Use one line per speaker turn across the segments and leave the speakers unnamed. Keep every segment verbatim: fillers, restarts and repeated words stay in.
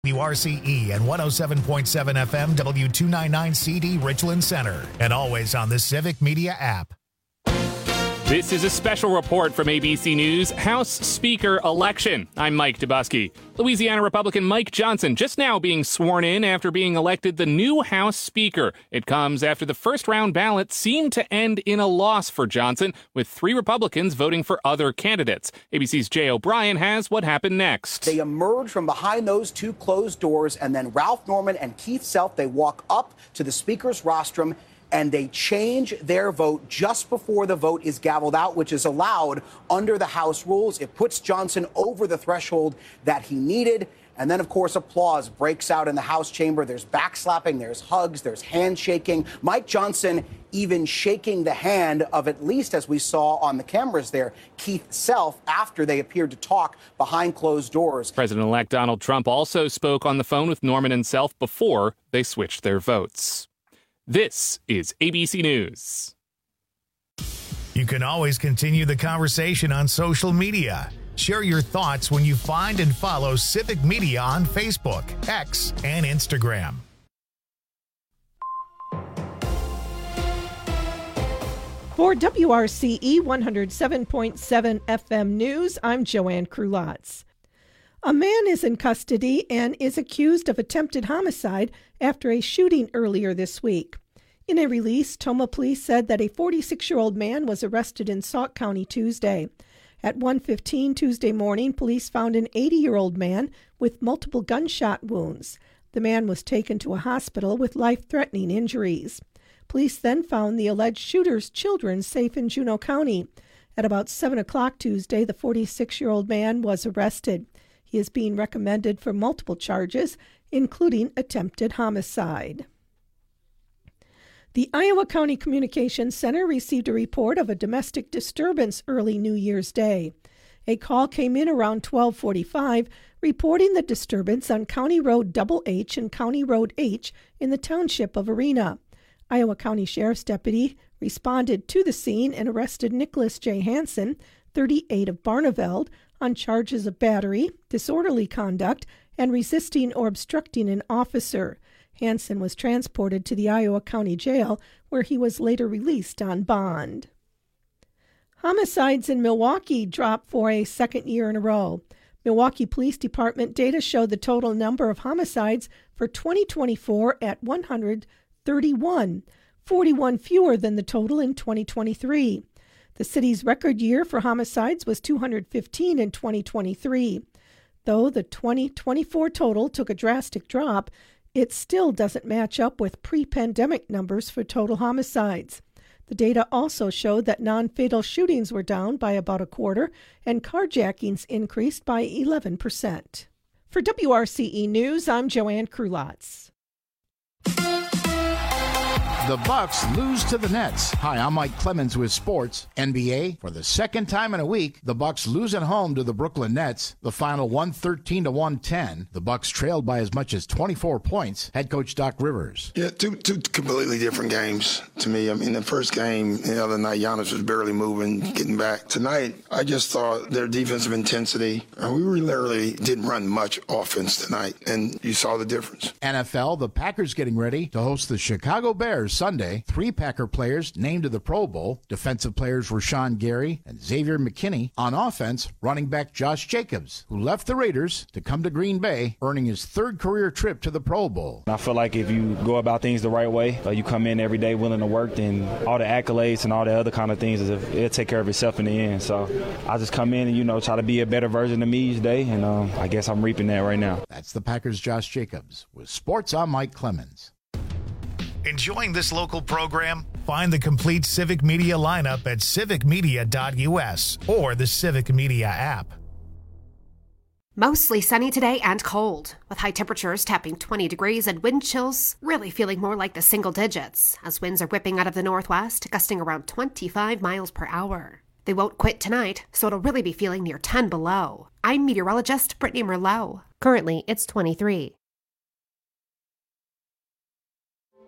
W R C E and one oh seven point seven F M W two ninety-nine C D Richland Center, and always on the Civic Media app.
This is a special report from A B C News House Speaker election. I'm Mike Dubusky. Louisiana Republican Mike Johnson just now being sworn in after being elected the new House Speaker. It comes after the first round ballot seemed to end in a loss for Johnson, with three Republicans voting for other candidates. A B C's Jay O'Brien has what happened next.
They emerge from behind those two closed doors, and then Ralph Norman and Keith Self, they walk up to the Speaker's rostrum, and they change their vote just before the vote is gavelled out, which is allowed under the House rules. It puts Johnson over the threshold that he needed. And then, of course, applause breaks out in the House chamber. There's backslapping, there's hugs, there's handshaking. Mike Johnson even shaking the hand of, at least as we saw on the cameras there, Keith Self, after they appeared to talk behind closed doors.
President-elect Donald Trump also spoke on the phone with Norman and Self before they switched their votes. This is A B C News.
You can always continue the conversation on social media. Share your thoughts when you find and follow Civic Media on Facebook, X, and Instagram.
For W R C E one oh seven point seven F M News, I'm Joanne Krulotz. A man is in custody and is accused of attempted homicide after a shooting earlier this week. In a release, Tomah Police said that a forty-six-year-old man was arrested in Sauk County Tuesday. At one fifteen Tuesday morning, police found an eighty-year-old man with multiple gunshot wounds. The man was taken to a hospital with life-threatening injuries. Police then found the alleged shooter's children safe in Juneau County. At about seven o'clock Tuesday, the forty-six-year-old man was arrested. He is being recommended for multiple charges, including attempted homicide. The Iowa County Communications Center received a report of a domestic disturbance early New Year's Day. A call came in around twelve forty-five reporting the disturbance on County Road Double H and County Road H in the township of Arena. Iowa County Sheriff's Deputy responded to the scene and arrested Nicholas J. Hansen, thirty-eight, of Barneveld, on charges of battery, disorderly conduct, and resisting or obstructing an officer. Hansen was transported to the Iowa County Jail, where he was later released on bond. Homicides in Milwaukee dropped for a second year in a row. Milwaukee Police Department data showed the total number of homicides for twenty twenty-four at one hundred thirty-one, forty-one fewer than the total in twenty twenty-three. The city's record year for homicides was two hundred fifteen in twenty twenty-three. Though the twenty twenty-four total took a drastic drop, it still doesn't match up with pre-pandemic numbers for total homicides. The data also showed that non-fatal shootings were down by about a quarter and carjackings increased by eleven percent. For W R C E News, I'm Joanne Krulotz.
The Bucks lose to the Nets. Hi, I'm Mike Clemens with sports. N B A, for the second time in a week, the Bucks lose at home to the Brooklyn Nets. The final one thirteen to one ten. The Bucks trailed by as much as twenty-four points. Head coach Doc Rivers.
Yeah, two two completely different games to me. I mean, the first game the other night, Giannis was barely moving, getting back. Tonight, I just thought their defensive intensity, uh, we literally didn't run much offense tonight, and you saw the difference.
N F L, the Packers getting ready to host the Chicago Bears Sunday. Three Packer players named to the Pro Bowl. Defensive players Rashawn Gary and Xavier McKinney. On offense, running back Josh Jacobs, who left the Raiders to come to Green Bay, earning his third career trip to the Pro Bowl.
I feel like if you go about things the right way, uh, you come in every day willing to work, then all the accolades and all the other kind of things, it'll take care of itself in the end. So I just come in and, you know, try to be a better version of me each day, and um, I guess I'm reaping that right now.
That's the Packers' Josh Jacobs. With sports, I'm Mike Clemens.
Enjoying this local program? Find the complete Civic Media lineup at civic media dot u s or the Civic Media app.
Mostly sunny today and cold, with high temperatures tapping twenty degrees and wind chills really feeling more like the single digits, as winds are whipping out of the northwest, gusting around twenty-five miles per hour. They won't quit tonight, so it'll really be feeling near ten below. I'm meteorologist Brittany Merlot. Currently, it's twenty-three.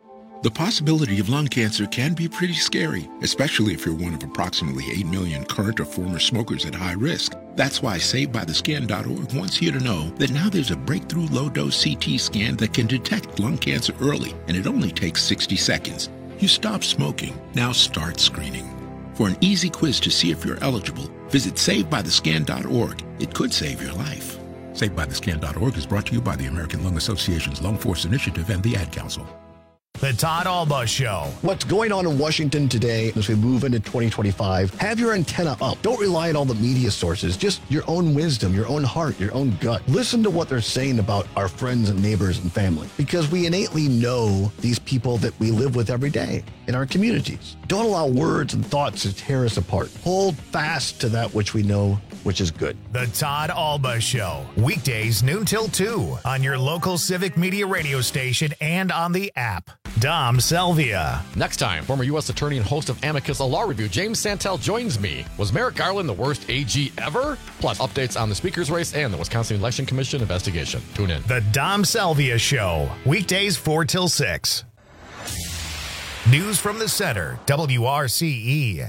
The possibility of lung cancer can be pretty scary, especially if you're one of approximately eight million current or former smokers at high risk. That's why Saved By The Scan dot org wants you to know that now there's a breakthrough low-dose C T scan that can detect lung cancer early, and it only takes sixty seconds. You stop smoking, now start screening. For an easy quiz to see if you're eligible, visit Saved By The Scan dot org. It could save your life. Saved By The Scan dot org is brought to you by the American Lung Association's Lung Force Initiative and the Ad Council.
The Todd Alba Show.
What's going on in Washington today as we move into twenty twenty-five? Have your antenna up. Don't rely on all the media sources. Just your own wisdom, your own heart, your own gut. Listen to what they're saying about our friends and neighbors and family, because we innately know these people that we live with every day in our communities. Don't allow words and thoughts to tear us apart. Hold fast to that which we know, which is good.
The Todd Alba Show. Weekdays noon till two on your local Civic Media radio station and on the app. Dom Selvia.
Next time, former U S attorney and host of Amicus, a law review, James Santel joins me. Was Merrick Garland the worst A G ever? Plus, updates on the speaker's race and the Wisconsin Election Commission investigation. Tune in.
The Dom Selvia Show. Weekdays four till six. News from the center. W R C E.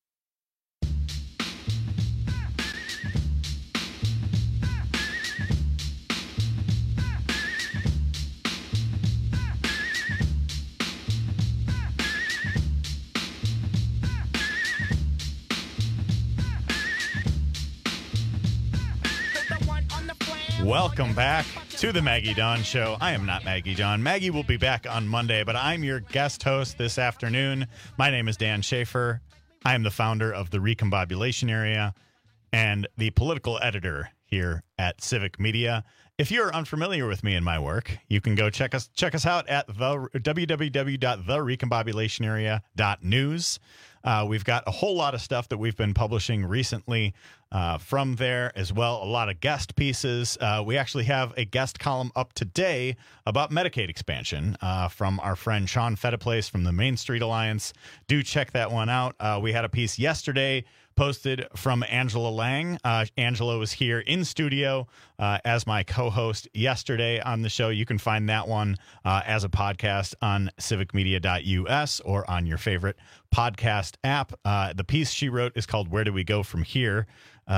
Welcome back to the Maggie Dawn Show. I am not Maggie Dawn. Maggie will be back on Monday, but I'm your guest host this afternoon. My name is Dan Schaefer. I am the founder of the Recombobulation Area and the political editor here at Civic Media. If you're unfamiliar with me and my work, you can go check us check us out at the w w w dot the recombobulation area dot news. Uh, we've got a whole lot of stuff that we've been publishing recently uh, from there as well. A lot of guest pieces. Uh, we actually have a guest column up today about Medicaid expansion uh, from our friend Sean Fettiplace from the Main Street Alliance. Do check that one out. Uh, we had a piece yesterday posted from Angela Lang. Uh, Angela was here in studio uh, as my co-host yesterday on the show. You can find that one uh, as a podcast on civic media dot u s or on your favorite podcast app. Uh, the piece she wrote is called Where Do We Go From Here?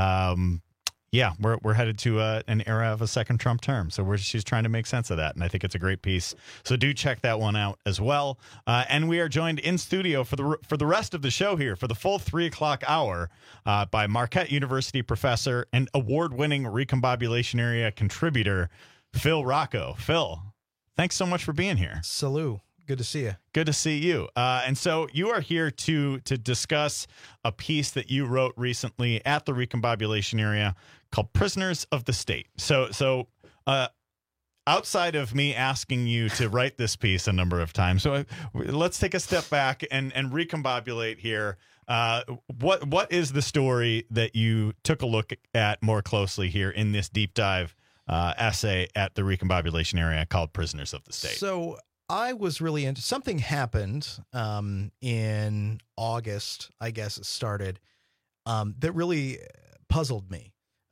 Um, yeah, we're we're headed to uh, an era of a second Trump term. So we're, she's trying to make sense of that. And I think it's a great piece. So do check that one out as well. Uh, and we are joined in studio for the for the rest of the show here, for the full three o'clock hour, uh, by Marquette University professor and award-winning Recombobulation Area contributor, Phil Rocco. Phil, thanks so much for being here.
Salute. Good to see you.
Good to see you. Uh, and so you are here to to discuss a piece that you wrote recently at the Recombobulation Area called Prisoners of the State. So, so uh, outside of me asking you to write this piece a number of times, so let's take a step back and, and recombobulate here. Uh, what what is the story that you took a look at more closely here in this deep dive uh, essay at the Recombobulation Area called Prisoners of the State?
So I was really into something happened um, in August, I guess it started, um, that really puzzled me.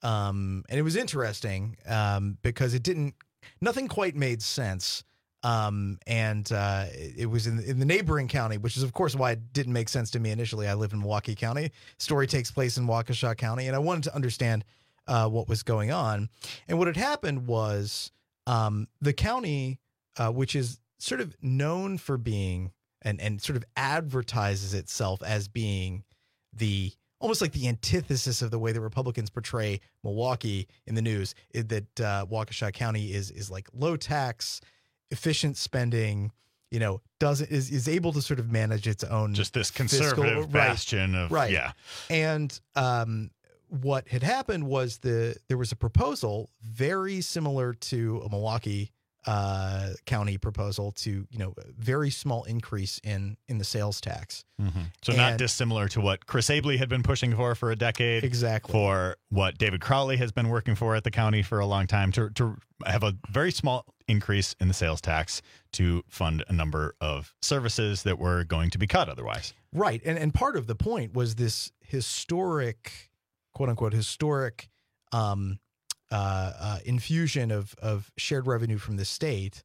Um, and it was interesting um, because it didn't, nothing quite made sense. Um, and uh, it was in, in the neighboring county, which is, of course, why it didn't make sense to me initially. I live in Milwaukee County. Story takes place in Waukesha County, and I wanted to understand uh, what was going on. And what had happened was um, the county, uh, which is sort of known for being and, and sort of advertises itself as being the almost like the antithesis of the way the Republicans portray Milwaukee in the news, is that uh, Waukesha County is is like low tax, efficient spending, you know, doesn't is, is able to sort of manage its own
just this conservative
fiscal,
bastion
right,
of
right.
yeah.
And um, what had happened was the there was a proposal very similar to a Milwaukee uh, County proposal to, you know, a very small increase in in the sales tax.
Mm-hmm. So
and,
not dissimilar to what Chris Abley had been pushing for for a decade.
Exactly.
For what David Crowley has been working for at the county for a long time, to to have a very small increase in the sales tax to fund a number of services that were going to be cut otherwise.
Right. And and part of the point was this historic, quote unquote, historic um, uh, uh, infusion of, of shared revenue from the state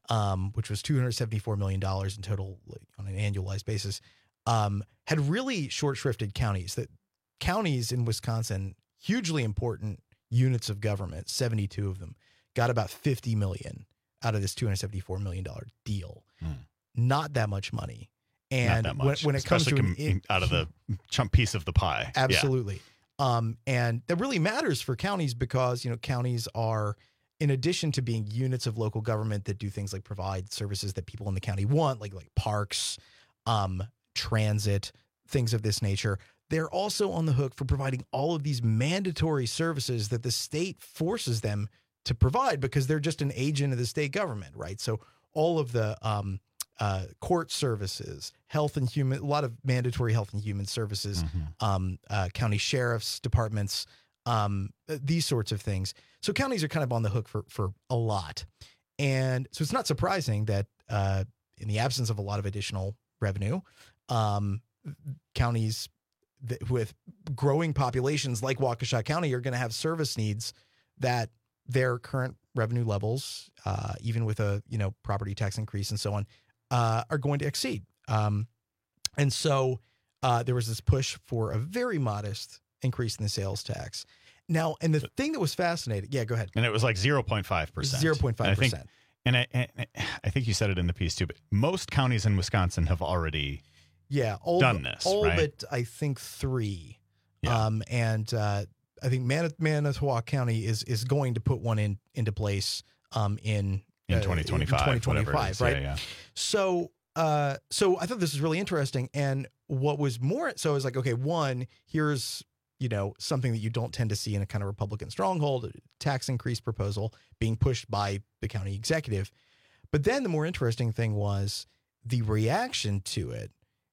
um, which was two hundred seventy-four million dollars in total like, on an annualized basis, um, had really short-shrifted counties. That counties in Wisconsin, hugely important units of government, seventy-two of them, got about fifty million dollars out of this two hundred seventy-four million dollars deal. Hmm. Not that much money. And
Not that much,
when, when it comes to an,
it, out of the chunk piece of the pie.
Absolutely. Yeah. Um, and that really matters for counties because, you know, counties are, in addition to being units of local government that do things like provide services that people in the county want, like like parks, um, transit, things of this nature, they're also on the hook for providing all of these mandatory services that the state forces them to provide because they're just an agent of the state government, right? So all of the um, uh, court services, health and human, a lot of mandatory health and human services, mm-hmm. um, uh, county sheriff's departments, um, these sorts of things. So counties are kind of on the hook for for a lot. And so it's not surprising that uh, in the absence of a lot of additional revenue, um, counties that, with growing populations like Waukesha County are going to have service needs that their current revenue levels, uh, even with a you know property tax increase and so on, uh, are going to exceed. Um, and so uh, there was this push for a very modest increase in the sales tax. Now, and the thing that was fascinating, yeah, go ahead.
And it was like zero point five percent.
zero point five percent.
And I, and I think you said it in the piece too, but most counties in Wisconsin have already
yeah, all,
done this,
all
right?
but I think three.
Yeah.
Um, and uh, I think Man- Manitowoc County is is going to put one in into place um, in
in twenty twenty-five,
uh, in twenty twenty-five, right?
Yeah, yeah.
So, uh, so I thought this was really interesting. And what was more, so I was like, okay, one, here's you know something that you don't tend to see in a kind of Republican stronghold, a tax increase proposal being pushed by the county executive. But then the more interesting thing was the reaction to it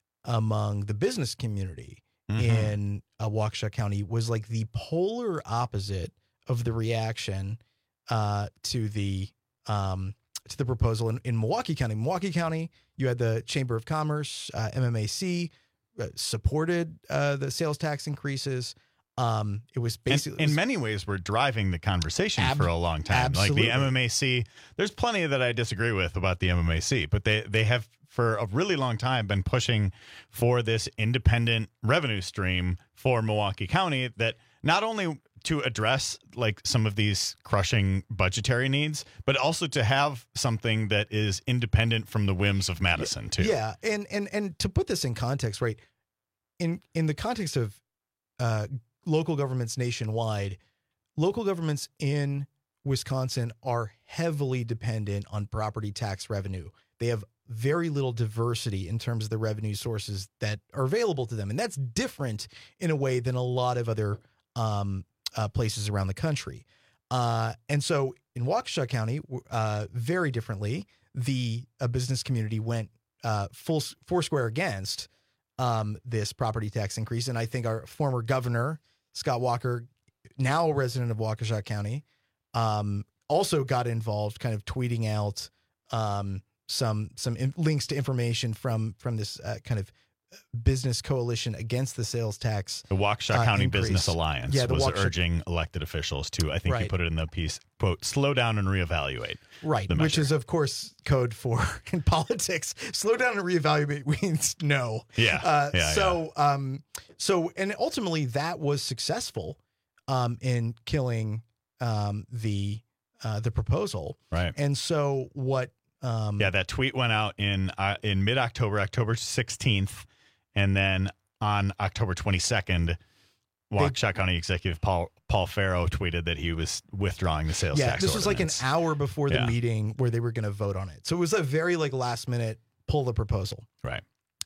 among the business community. Mm-hmm. in uh, Waukesha County was like the polar opposite of the reaction uh, to the um, to the proposal in, in Milwaukee County. Milwaukee County, you had the Chamber of Commerce, uh, M M A C, uh, supported uh, the sales tax increases. Um, it was basically
in, in many ways we're driving the conversation ab- for a long time.
Absolutely.
Like the M M A C, there's plenty that I disagree with about the M M A C, but they they have for a really long time been pushing for this independent revenue stream for Milwaukee County that not only to address like some of these crushing budgetary needs, but also to have something that is independent from the whims of Madison too.
Yeah. And, and, and to put this in context, right, in, in the context of uh, local governments nationwide, local governments in Wisconsin are heavily dependent on property tax revenue. They have very little diversity in terms of the revenue sources that are available to them. And that's different in a way than a lot of other um, uh, places around the country. Uh, and so in Waukesha County, uh, very differently, the uh, business community went uh, full foursquare against um, this property tax increase. And I think our former governor, Scott Walker, now a resident of Waukesha County, um, also got involved, kind of tweeting out um, some some in- links to information from from this uh, kind of business coalition against the sales tax.
The Waukesha uh, County increase. Business Alliance
yeah,
was
Waukesha-
urging elected officials to, I think
right.
you put it in the piece, quote, slow down and reevaluate.
Right, which is, of course, code for in politics. Slow down and reevaluate means no.
Yeah.
Uh,
yeah
so,
yeah.
Um, so, and ultimately that was successful um, in killing um, the uh, the proposal.
Right.
And so what Um,
yeah, that tweet went out in uh, in mid-October, October sixteenth, and then on October twenty-second, Waukesha County Executive Paul Paul Farrow tweeted that he was withdrawing the sales
yeah,
tax.
This was
ordinance.
like an hour before the
yeah.
meeting where they were going to vote on it. So it was a very like last minute pull the proposal.
Right.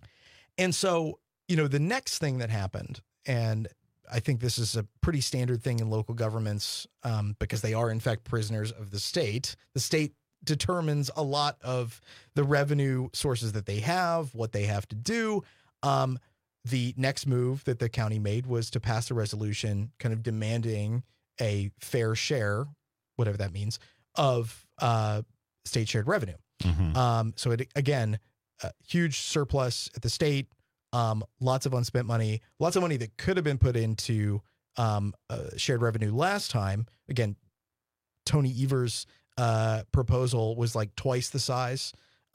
And so, you know, the next thing that happened, and I think this is a pretty standard thing in local governments um, because they are in fact prisoners of the state. The state determines a lot of the revenue sources that they have, what they have to do. Um, the next move that the county made was to pass a resolution kind of demanding a fair share, whatever that means, of uh, state shared revenue.
Mm-hmm.
Um, so it, again, a huge surplus at the state, um, lots of unspent money, lots of money that could have been put into um, uh, shared revenue last time. Again, Tony Evers uh, proposal was like twice the size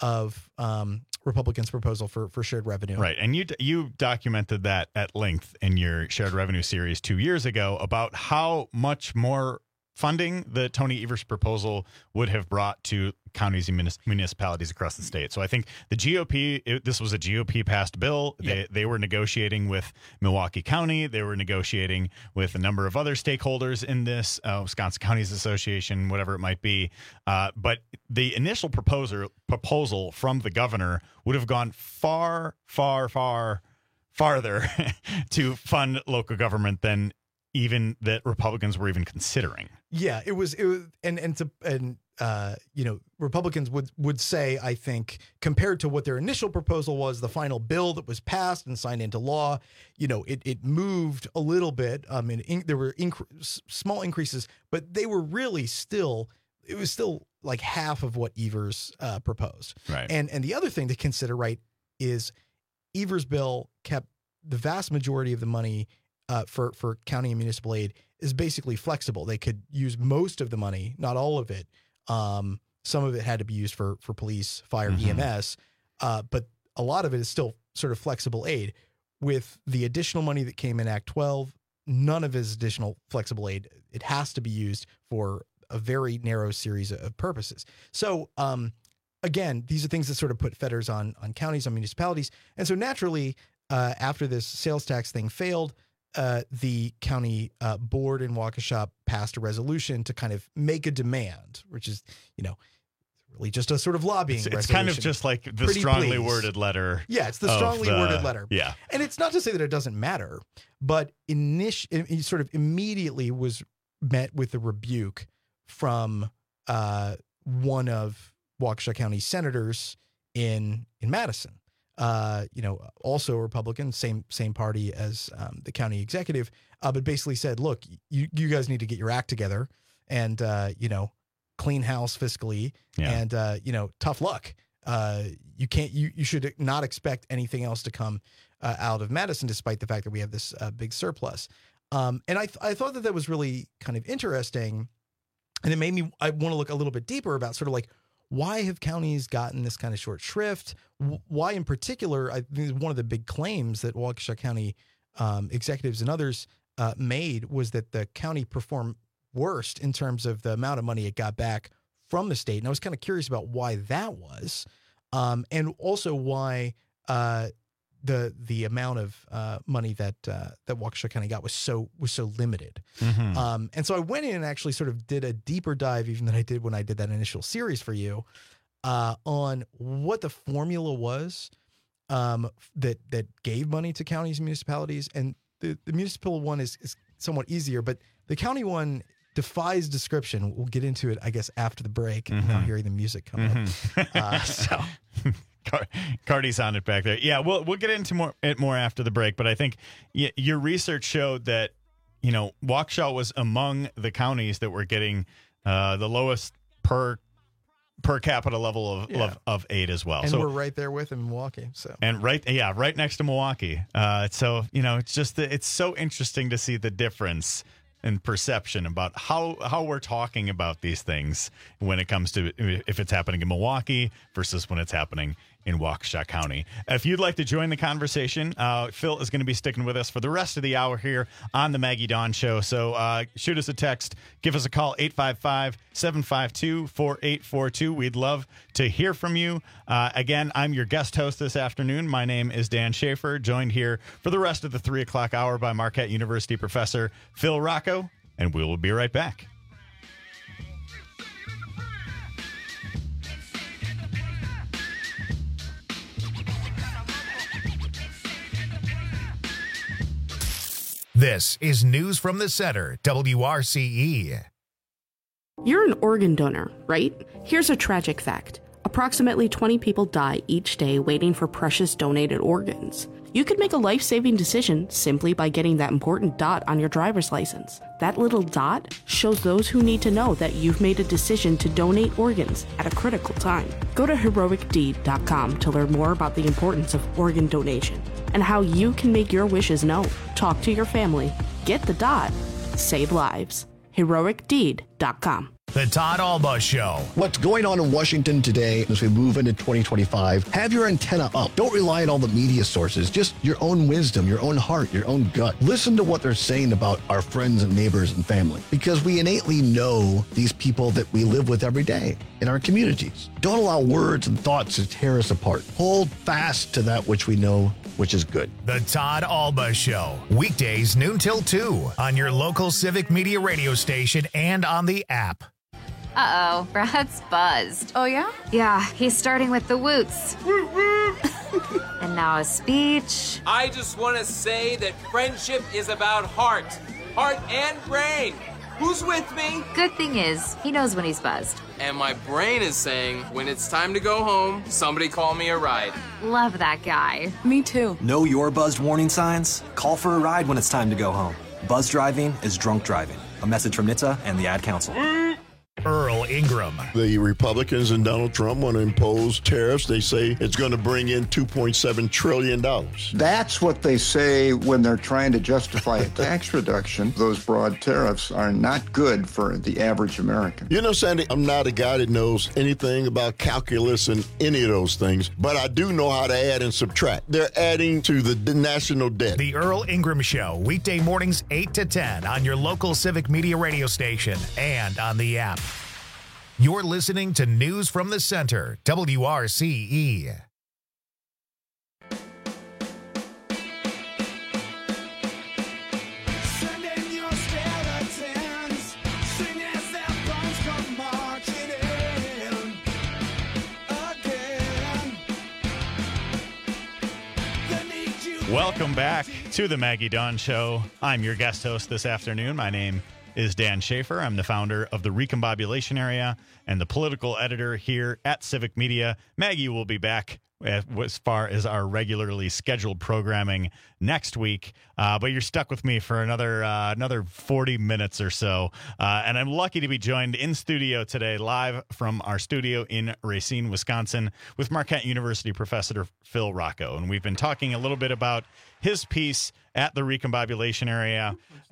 of um, Republicans' proposal for, for shared revenue.
Right. And you you documented that at length in your shared revenue series two years ago about how much more funding the Tony Evers proposal would have brought to counties and munis- municipalities across the state. So I think the G O P, it, this was a G O P passed bill. Yep. They, they were negotiating with Milwaukee County. They were negotiating with a number of other stakeholders in this, uh, Wisconsin Counties Association, whatever it might be. Uh, but the initial proposer, proposal from the governor would have gone far, far, far farther to fund local government than even that Republicans were even considering.
Yeah, it was, it was, and, and to, and, uh, you know, Republicans would, would say, I think, compared to what their initial proposal was, the final bill that was passed and signed into law, you know, it, it moved a little bit. I mean, in, there were inc- small increases, but they were really still, it was still like half of what Evers uh, proposed.
Right.
And, and the other thing to consider, right, is Evers' bill kept the vast majority of the money Uh, for, for county and municipal aid is basically flexible. They could use most of the money, not all of it. Um, some of it had to be used for, for police, fire, mm-hmm. E M S, uh, but a lot of it is still sort of flexible aid. With the additional money that came in Act twelve, none of it is additional flexible aid. It has to be used for a very narrow series of purposes. So, um, again, these are things that sort of put fetters on, on counties, on municipalities. And so naturally, uh, after this sales tax thing failed, Uh, the county uh, board in Waukesha passed a resolution to kind of make a demand, which is, you know, really just a sort of lobbying
It's, it's
resolution.
kind of just like the
Pretty
strongly
please.
worded letter.
Yeah, it's the strongly
the,
worded letter.
Yeah.
And it's not to say that it doesn't matter, but init- it sort of immediately was met with a rebuke from uh, one of Waukesha County senators in in Madison. Uh, you know, also a Republican, same same party as um, the county executive, uh, but basically said, look, you, you guys need to get your act together and, uh, you know, clean house fiscally
yeah.
and, uh, you know, tough luck. Uh, you can't, you, you should not expect anything else to come uh, out of Madison, despite the fact that we have this uh, big surplus. Um, and I, th- I thought that that was really kind of interesting. And it made me, I want to look a little bit deeper about sort of like, why have counties gotten this kind of short shrift? Why, in particular, I think one of the big claims that Waukesha County um, executives and others uh, made was that the county performed worst in terms of the amount of money it got back from the state. And I was kind of curious about why that was, um, and also why uh, the the amount of uh, money that uh, that Waukesha County got was so was so limited.
Mm-hmm.
Um, and so I went in and actually sort of did a deeper dive, even than I did when I did that initial series for you, uh, on what the formula was um, that that gave money to counties and municipalities. And the, the municipal one is, is somewhat easier, but the county one defies description. We'll get into it, I guess, after the break.
Mm-hmm.
Now hearing the music come
mm-hmm.
up. Uh, so.
Car- Cardi's on it back there. Yeah, we'll we'll get into more it more after the break. But I think y- your research showed that, you know, Waukesha was among the counties that were getting uh, the lowest per per capita level of
yeah.
of, of aid as well.
And
so
we're right there with them in Milwaukee. So
and right, yeah, right next to Milwaukee. Uh, so you know, it's just the, it's so interesting to see the difference in perception about how how we're talking about these things when it comes to if it's happening in Milwaukee versus when it's happening in Waukesha County. If you'd like to join the conversation, uh, Phil is going to be sticking with us for the rest of the hour here on the Maggie Dawn Show. So uh, shoot us a text, give us a call, eight five five, seven five two, four eight four two. We'd love to hear from you. Uh, again, I'm your guest host this afternoon. My name is Dan Schaefer, joined here for the rest of the three o'clock hour by Marquette University professor Phil Rocco, and we will be right back.
This is News from the Center, W R C E.
You're an organ donor, right? Here's a tragic fact. Approximately twenty people die each day waiting for precious donated organs. You could make a life-saving decision simply by getting that important dot on your driver's license. That little dot shows those who need to know that you've made a decision to donate organs at a critical time. Go to heroic deed dot com to learn more about the importance of organ donation and how you can make your wishes known. Talk to your family. Get the dot. Save lives. heroic deed dot com.
The Todd Alba Show.
What's going on in Washington today as we move into twenty twenty-five? Have your antenna up. Don't rely on all the media sources. Just your own wisdom, your own heart, your own gut. Listen to what they're saying about our friends and neighbors and family, because we innately know these people that we live with every day in our communities. Don't allow words and thoughts to tear us apart. Hold fast to that which we know, which is good.
The Todd Alba Show. Weekdays noon till two on your local Civic Media radio station and on the app.
Uh-oh, Brad's buzzed. Oh, yeah? Yeah, he's starting with the woots. And now a speech.
I just want to say that friendship is about heart. Heart and brain. Who's with me?
Good thing is, he knows when he's buzzed.
And my brain is saying, when it's time to go home, somebody call me a ride.
Love that guy.
Me too. Know your buzzed warning signs? Call for a ride when it's time to go home. Buzz driving is drunk driving. A message from N H T S A and the Ad Council.
Earl Ingram.
The Republicans and Donald Trump want to impose tariffs. They say it's going to bring in two point seven trillion dollars.
That's what they say when they're trying to justify a tax reduction. Those broad tariffs are not good for the average American.
You know, Sandy, I'm not a guy that knows anything about calculus and any of those things, but I do know how to add and subtract. They're adding to the national debt.
The Earl Ingram Show, weekday mornings eight to ten on your local Civic Media radio station and on the app. You're listening to News from the Center, W R C E.
Welcome back to the Maggie Dawn Show. I'm your guest host this afternoon. My name is Dan Schaefer. I'm the founder of the Recombobulation Area and the political editor here at Civic Media. Maggie will be back as far as our regularly scheduled programming next week, uh, but you're stuck with me for another uh, another forty minutes or so, uh, and I'm lucky to be joined in studio today, live from our studio in Racine, Wisconsin, with Marquette University professor Phil Rocco, and we've been talking a little bit about his piece at the Recombobulation Area. Uh,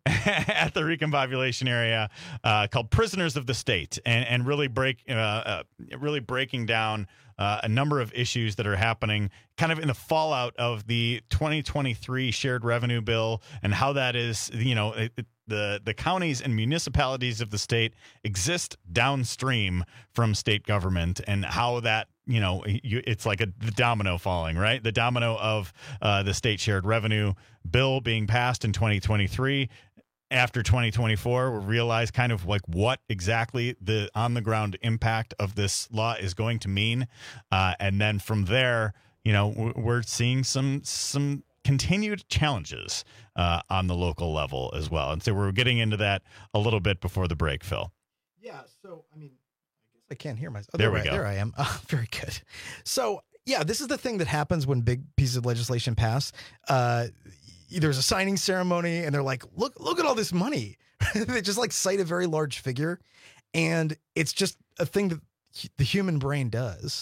at the Recombobulation Area uh, called Prisoners of the State, and, and really break uh, uh, really breaking down uh, a number of issues that are happening kind of in the fallout of the twenty twenty-three shared revenue bill, and how that is, you know, it, it, the the counties and municipalities of the state exist downstream from state government, and how that, you know, you, it's like a the domino falling, right? The domino of uh, the state shared revenue bill being passed in twenty twenty-three. After twenty twenty-four, we'll realize kind of like what exactly the on-the-ground impact of this law is going to mean. Uh, and then from there, you know, we're seeing some some continued challenges uh, on the local level as well. And so we're getting into that a little bit before the break, Phil.
Yeah, so, I mean, I guess I can't hear myself. Oh,
there,
there
we
I,
go.
There I am. Oh, very good. So, yeah, this is the thing that happens when big pieces of legislation pass. Uh There's a signing ceremony, and they're like, look, look at all this money. They just like cite a very large figure. And it's just a thing that the human brain does,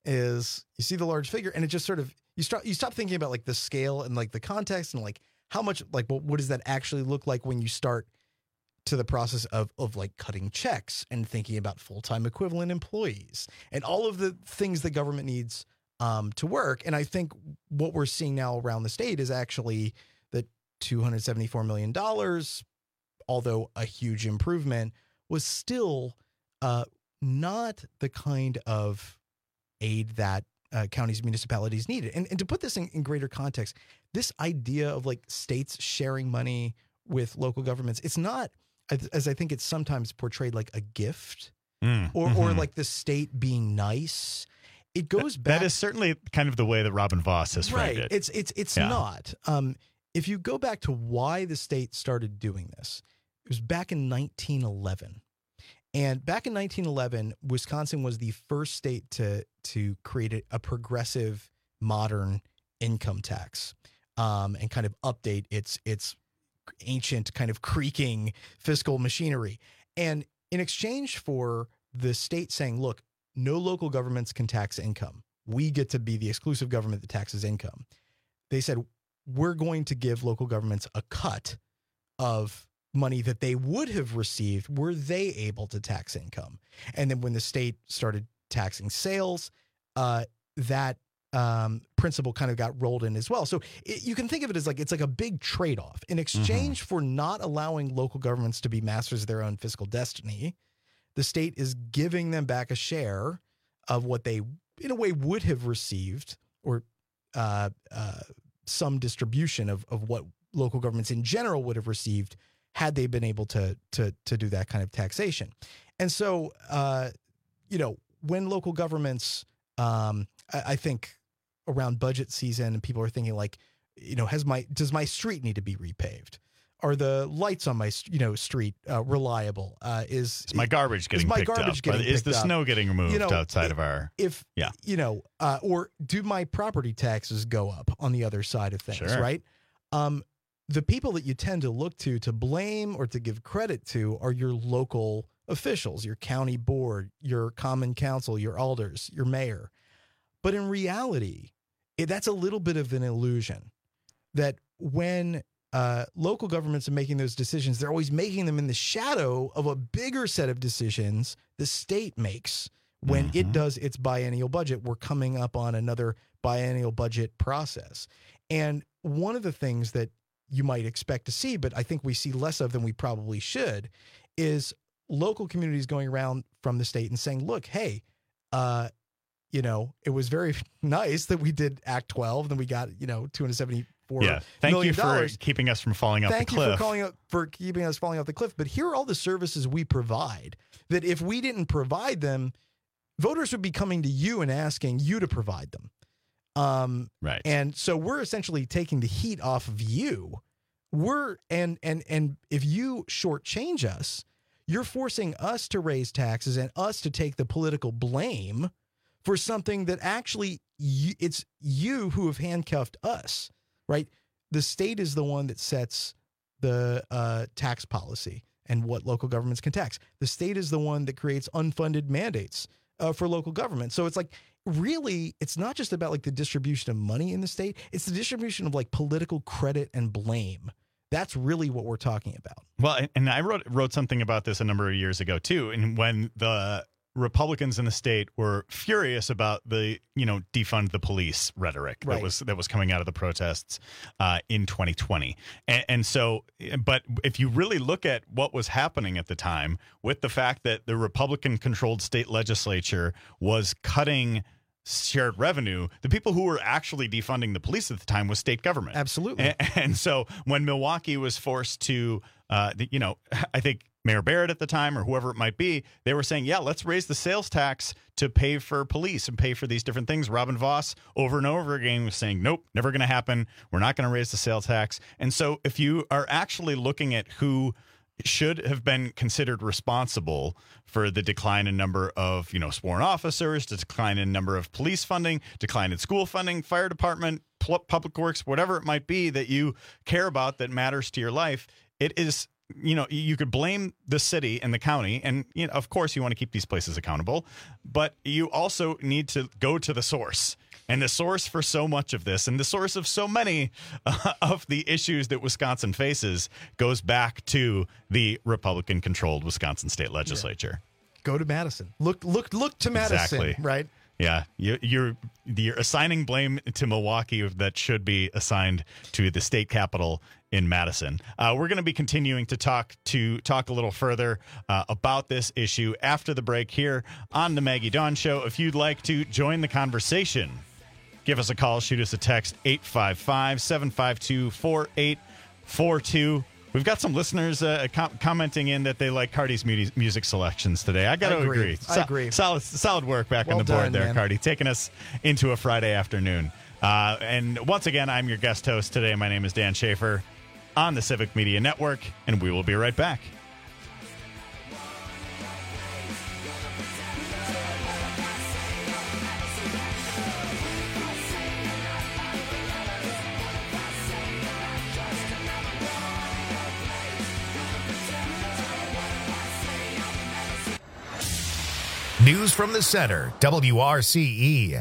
is you see the large figure, and it just sort of, you start, you stop thinking about like the scale and like the context and like how much, like, well, what does that actually look like when you start to the process of, of like cutting checks and thinking about full-time equivalent employees and all of the things the government needs um, to work. And I think what we're seeing now around the state is actually that two hundred seventy-four million dollars, although a huge improvement, was still uh, not the kind of aid that uh, counties, municipalities needed. And, and to put this in, in greater context, this idea of like states sharing money with local governments, it's not, as, as I think it's sometimes portrayed, like a gift
mm,
or,
mm-hmm.
or like the state being nice. It goes back.
That is certainly kind of the way that Robin Voss has framed
right.
it.
It's it's it's
Yeah.
not. Um, if you go back to why the state started doing this, it was back in nineteen eleven. And back in nineteen eleven, Wisconsin was the first state to to create a, a progressive, modern income tax, um, and kind of update its its ancient kind of creaking fiscal machinery. And in exchange for the state saying, look, no local governments can tax income, we get to be the exclusive government that taxes income, they said, we're going to give local governments a cut of money that they would have received were they able to tax income. And then when the state started taxing sales, uh, that um, principle kind of got rolled in as well. So it, you can think of it as like it's like a big trade-off. In exchange mm-hmm. for not allowing local governments to be masters of their own fiscal destiny, the state is giving them back a share of what they, in a way, would have received, or uh, uh, some distribution of, of what local governments in general would have received had they been able to to to do that kind of taxation. And so, uh, you know, when local governments, um, I, I think around budget season, and people are thinking like, you know, has my does my street need to be repaved? Are the lights on my you know street uh, reliable? Uh, is,
is my garbage getting
is my
picked
garbage
up?
Getting
is the
picked
snow
up?
getting removed
you know,
outside
if,
of our?
If
yeah,
you know, uh, or do my property taxes go up on the other side of things?
Sure.
Right. Um, the people that you tend to look to to blame or to give credit to are your local officials, your county board, your common council, your alders, your mayor. But in reality, it, that's a little bit of an illusion. That when uh, local governments are making those decisions, they're always making them in the shadow of a bigger set of decisions the state makes when mm-hmm. it does its biennial budget. We're coming up on another biennial budget process. And one of the things that you might expect to see, but I think we see less of than we probably should, is local communities going around from the state and saying, look, hey, uh, you know, it was very nice that we did Act twelve, then we got, you know, two hundred seventy-four
yeah. Thank
million
you for
dollars.
keeping us from falling off
Thank
the cliff.
you for, calling up, for keeping us falling off the cliff. But here are all the services we provide that if we didn't provide them, voters would be coming to you and asking you to provide them. Um,
right.
And so we're essentially taking the heat off of you. We're and and and if you shortchange us, you're forcing us to raise taxes and us to take the political blame for something that actually you, it's you who have handcuffed us, right? The state is the one that sets the uh, tax policy and what local governments can tax. The state is the one that creates unfunded mandates uh, for local government. So it's like, really, it's not just about like the distribution of money in the state. It's the distribution of like political credit and blame. That's really what we're talking about.
Well, and I wrote wrote something about this a number of years ago, too. And when the Republicans in the state were furious about the, you know, defund the police rhetoric
right.
that was that was coming out of the protests uh, in twenty twenty. And, and so, but if you really look at what was happening at the time with the fact that the Republican controlled state legislature was cutting shared revenue, the people who were actually defunding the police at the time was state government.
Absolutely.
And, and so when Milwaukee was forced to, uh, the, you know, I think Mayor Barrett at the time or whoever it might be, they were saying, yeah, let's raise the sales tax to pay for police and pay for these different things. Robin Voss over and over again was saying, nope, never going to happen. We're not going to raise the sales tax. And so if you are actually looking at who should have been considered responsible for the decline in number of, you know, sworn officers, the decline in number of police funding, decline in school funding, fire department, pl- public works, whatever it might be that you care about that matters to your life, it is, you know, you could blame the city and the county. And, you know, of course, you want to keep these places accountable, but you also need to go to the source. And the source for so much of this and the source of so many uh, of the issues that Wisconsin faces goes back to the Republican controlled Wisconsin state legislature.
Yeah. Go to Madison. Look, look, look to Madison,
exactly.
Right?
Yeah, you, you're you're assigning blame to Milwaukee that should be assigned to the state capital in Madison. Uh, we're going to be continuing to talk to talk a little further uh, about this issue after the break here on the Maggie Dawn Show. If you'd like to join the conversation, give us a call, shoot us a text, eight five five, seven five two, four eight four two. We've got some listeners uh, com- commenting in that they like Cardi's mu- music selections today. I got to agree.
agree. I agree.
Solid, solid work back
well
on the board
done,
there,
man.
Cardi, taking us into a Friday afternoon. Uh, and once again, I'm your guest host today. My name is Dan Schaefer on the Civic Media Network, and we will be right back.
News from the Center, W R C E.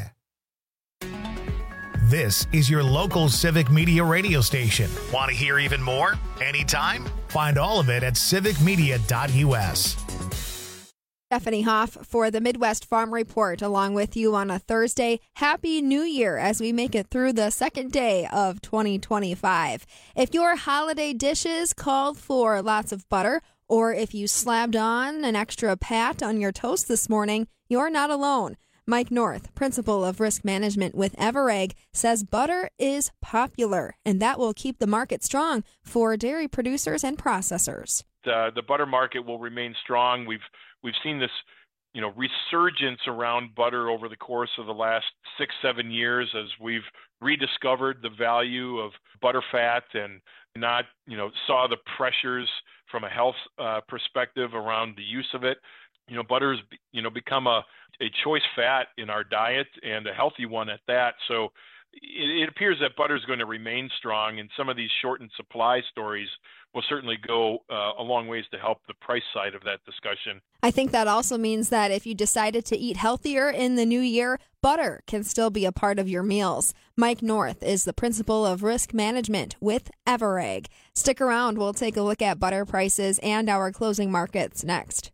This is your local Civic Media radio station. Want to hear even more? Anytime? Find all of it at civic media dot u s.
Stephanie Hoff for the Midwest Farm Report, along with you on a Thursday. Happy New Year as we make it through the second day of twenty twenty-five. If your holiday dishes called for lots of butter, or if you slapped on an extra pat on your toast this morning, you're not alone. Mike North, principal of risk management with Everegg, says butter is popular, and that will keep the market strong for dairy producers and processors.
Uh, the butter market will remain strong. We've we've seen this, you know, resurgence around butter over the course of the last six, seven years as we've rediscovered the value of butter fat and not, you know, saw the pressures from a health uh, perspective around the use of it. You know, butter's, you know, become a, a choice fat in our diet and a healthy one at that. So it, it appears that butter is going to remain strong, and some of these shortened supply stories will certainly go uh, a long ways to help the price side of that discussion.
I think that also means that if you decided to eat healthier in the new year, butter can still be a part of your meals. Mike North is the principal of risk management with Everegg. Stick around. We'll take a look at butter prices and our closing markets next.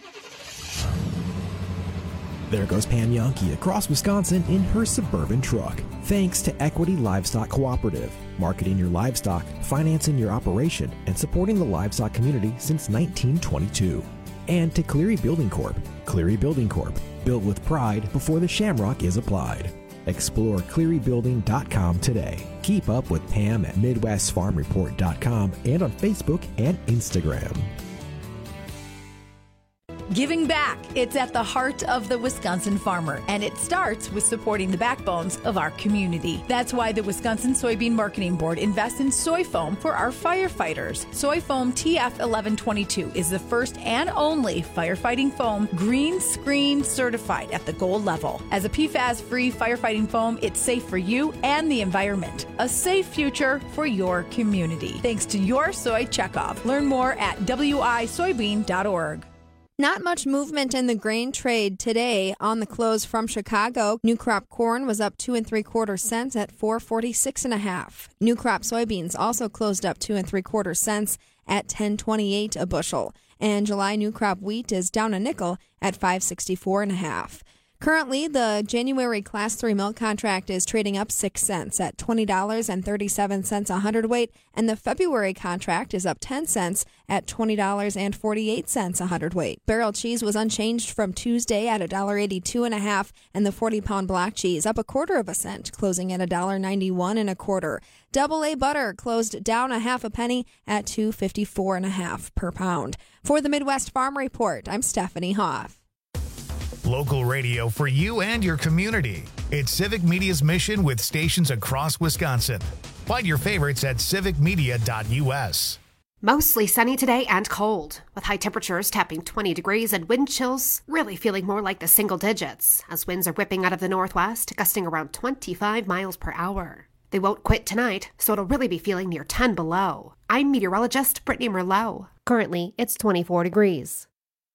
There goes Pam Yonke across Wisconsin in her Suburban truck. Thanks to Equity Livestock Cooperative, marketing your livestock, financing your operation, and supporting the livestock community since nineteen twenty-two. And to Cleary Building Corp. Cleary Building Corp. Built with pride before the shamrock is applied. Explore cleary building dot com today. Keep up with Pam at midwest farm report dot com and on Facebook and Instagram.
Giving back. It's at the heart of the Wisconsin farmer, and it starts with supporting the backbones of our community. That's why the Wisconsin Soybean Marketing Board invests in soy foam for our firefighters. Soy foam T F eleven twenty-two is the first and only firefighting foam green screen certified at the gold level. As a P FAS-free firefighting foam, it's safe for you and the environment. A safe future for your community. Thanks to your soy checkoff. Learn more at w i soybean dot org.
Not much movement in the grain trade today. On the close from Chicago, new crop corn was up two and three quarter cents at four forty-six and a half. New crop soybeans also closed up two and three quarter cents at ten twenty-eight a bushel. And July new crop wheat is down a nickel at five sixty-four and a half. Currently, the January Class three milk contract is trading up six cents at twenty dollars and thirty-seven cents a hundredweight, and the February contract is up ten cents at twenty dollars and forty-eight cents a hundredweight. Barrel cheese was unchanged from Tuesday at one dollar eighty-two and a half, and the forty-pound block cheese up a quarter of a cent, closing at one dollar ninety-one and a quarter. Double A butter closed down a half a penny at two fifty-four and a half per pound. For the Midwest Farm Report, I'm Stephanie Hoff.
Local radio for you and your community. It's Civic Media's mission with stations across Wisconsin. Find your favorites at civic media dot u s.
Mostly sunny today and cold, with high temperatures tapping twenty degrees and wind chills really feeling more like the single digits, as winds are whipping out of the northwest, gusting around twenty-five miles per hour. They won't quit tonight, so it'll really be feeling near ten below. I'm meteorologist Brittany Merlot. Currently, it's twenty-four degrees.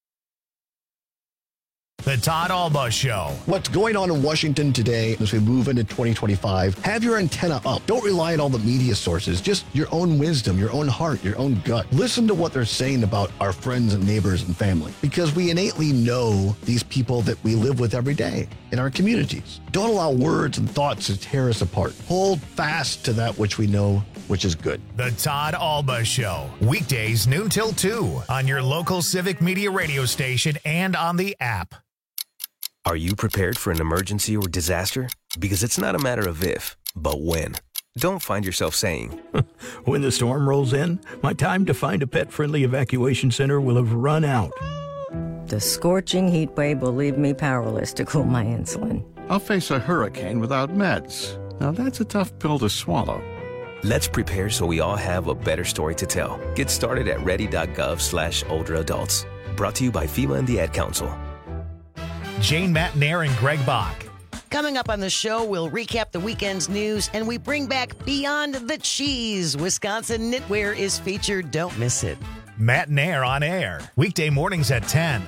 The Todd Alba Show.
What's going on in Washington today as we move into twenty twenty-five? Have your antenna up. Don't rely on all the media sources. Just your own wisdom, your own heart, your own gut. Listen to what they're saying about our friends and neighbors and family, because we innately know these people that we live with every day in our communities. Don't allow words and thoughts to tear us apart. Hold fast to that which we know, which is good.
The Todd Alba Show. Weekdays noon till two on your local Civic Media radio station and on the app.
Are you prepared for an emergency or disaster? Because it's not a matter of if, but when. Don't find yourself saying,
when the storm rolls in, my time to find a pet-friendly evacuation center will have run out.
The scorching heat wave will leave me powerless to cool my insulin.
I'll face a hurricane without meds. Now that's a tough pill to swallow.
Let's prepare so we all have a better story to tell. Get started at ready.gov slash older adults. Brought to you by FEMA and the Ad Council.
Jane Matnair and Greg Bach.
Coming up on the show, we'll recap the weekend's news and we bring back Beyond the Cheese. Wisconsin knitwear is featured. Don't miss it.
Matnair on air. Weekday mornings at ten.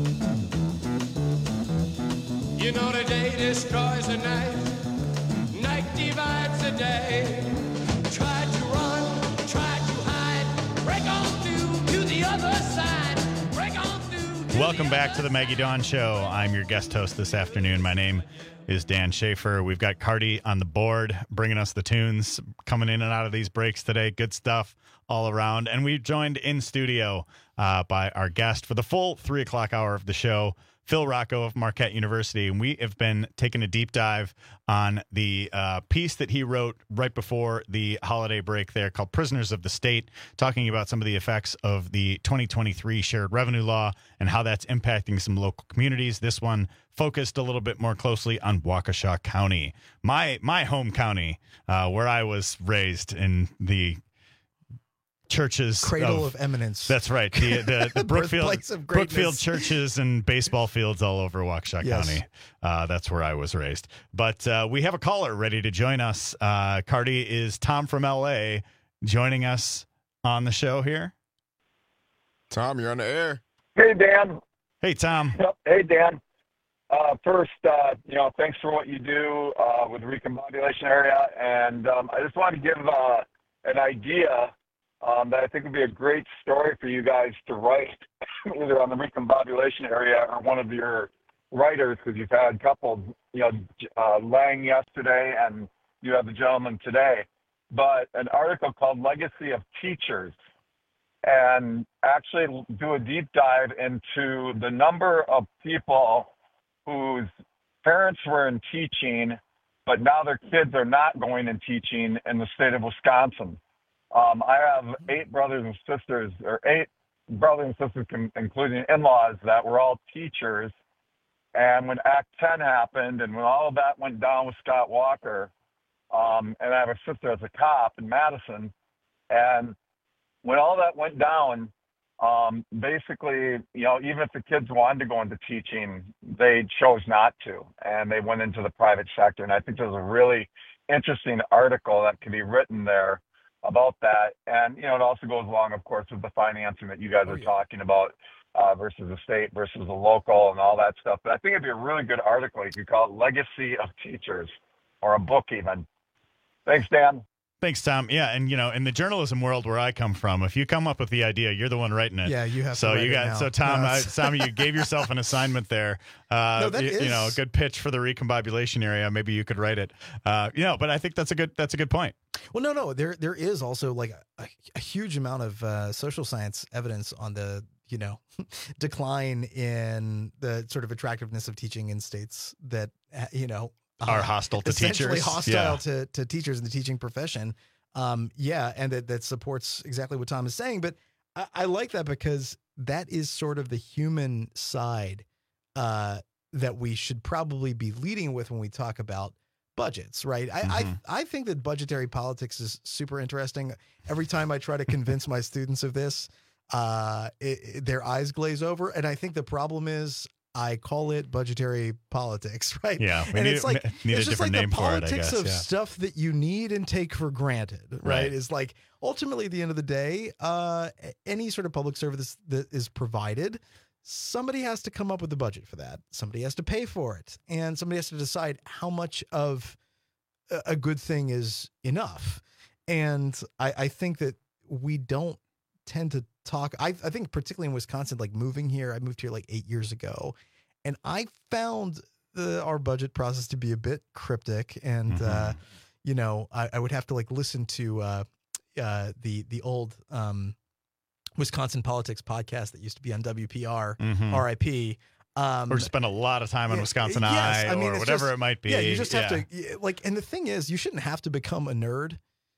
You know the day destroys the night. Night
day. Tried to run, tried to hide, break on through to the other side, break on through. To
Welcome
the
back
other
to the Maggie Dawn Show. I'm your guest host this afternoon. My name is Dan Schaefer. We've got Cardi on the board bringing us the tunes, coming in and out of these breaks today. Good stuff all around. And we're joined in studio uh, by our guest for the full three o'clock hour of the show, Phil Rocco of Marquette University. And we have been taking a deep dive on the uh, piece that he wrote right before the holiday break there called Prisoners of the State, talking about some of the effects of the twenty twenty-three shared revenue law and how that's impacting some local communities. This one focused a little bit more closely on Waukesha County, my my home county, uh, where I was raised in the churches.
Cradle
of,
of eminence.
That's right. The, the, the Brookfield,
Birthplace of greatness.
Brookfield churches and baseball fields all over Waukesha
Yes.
County. Uh, that's where I was raised. But uh, we have a caller ready to join us. Uh, Cardi is Tom from L A joining us on the show here.
Tom, you're on the air.
Hey, Dan.
Hey, Tom.
Yep. Hey, Dan. Uh, first, uh, you know, thanks for what you do uh, with the recombobulation area. And um, I just want to give uh, an idea um, that I think would be a great story for you guys to write, either on the recombobulation area or one of your writers, because you've had a couple, you know, uh, Lang yesterday and you have the gentleman today. But an article called Legacy of Teachers, and actually do a deep dive into the number of people whose parents were in teaching, but now their kids are not going in teaching in the state of Wisconsin. Um, I have eight brothers and sisters, or eight brothers and sisters, including in-laws, that were all teachers. And when Act ten happened, and when all of that went down with Scott Walker, um, and I have a sister as a cop in Madison, and when all that went down, um, basically, you know, even if the kids wanted to go into teaching, they chose not to, and they went into the private sector. And I think there's a really interesting article that can be written there about that. And, you know, it also goes along, of course, with the financing that you guys are talking about uh, versus the state versus the local and all that stuff. But I think it'd be a really good article. You could call it Legacy of Teachers, or a book even. Thanks, Dan.
Thanks, Tom. Yeah, and you know, in the journalism world where I come from, if you come up with the idea, you're the one writing it.
Yeah, you have
so
to write
you
it
got
now.
so Tom,
No,
I,
it's-
Tom, you gave yourself an assignment there. Uh,
No, that
you,
is-
you know, a good pitch for the recombobulation area. Maybe you could write it. Uh, you know, but I think that's a good that's a good point.
Well, no, no, there there is also like a, a huge amount of uh, social science evidence on the, you know, decline in the sort of attractiveness of teaching in states that, uh, you know,
Are hostile to
essentially
teachers.
hostile
Yeah.
to, to teachers in the teaching profession. Um, yeah, and that, that supports exactly what Tom is saying. But I, I like that because that is sort of the human side uh, that we should probably be leading with when we talk about budgets, right? I,
Mm-hmm.
I I think that budgetary politics is super interesting. Every time I try to convince my students of this, uh, it, it- their eyes glaze over. And I think the problem is I call it budgetary politics, right?
Yeah, we
and
need-
it's like
need a
it's just
different
like
name
the
for it, I
politics
guess,
of
yeah.
stuff that you need and take for granted, right?
Right.
Is like ultimately at the end of the day, uh, a- any sort of public service that is provided, somebody has to come up with the budget for that. Somebody has to pay for it, and somebody has to decide how much of a- a good thing is enough. And I, I think that we don't tend to talk. I, I think particularly in Wisconsin, like moving here, I moved here like eight years ago, and I found the, our budget process to be a bit cryptic. And
Mm-hmm.
uh, you know, I, I would have to like listen to uh, uh, the the old um, Wisconsin politics podcast that used to be on W P R,
Mhm.
R I P. Um,
Or spend a lot of time on
yeah,
Wisconsin
yes,
Eye
I mean,
or
it's
whatever
just-
it might be.
Yeah, you just have
Yeah.
to y- like. And the thing is, you shouldn't have to become a nerd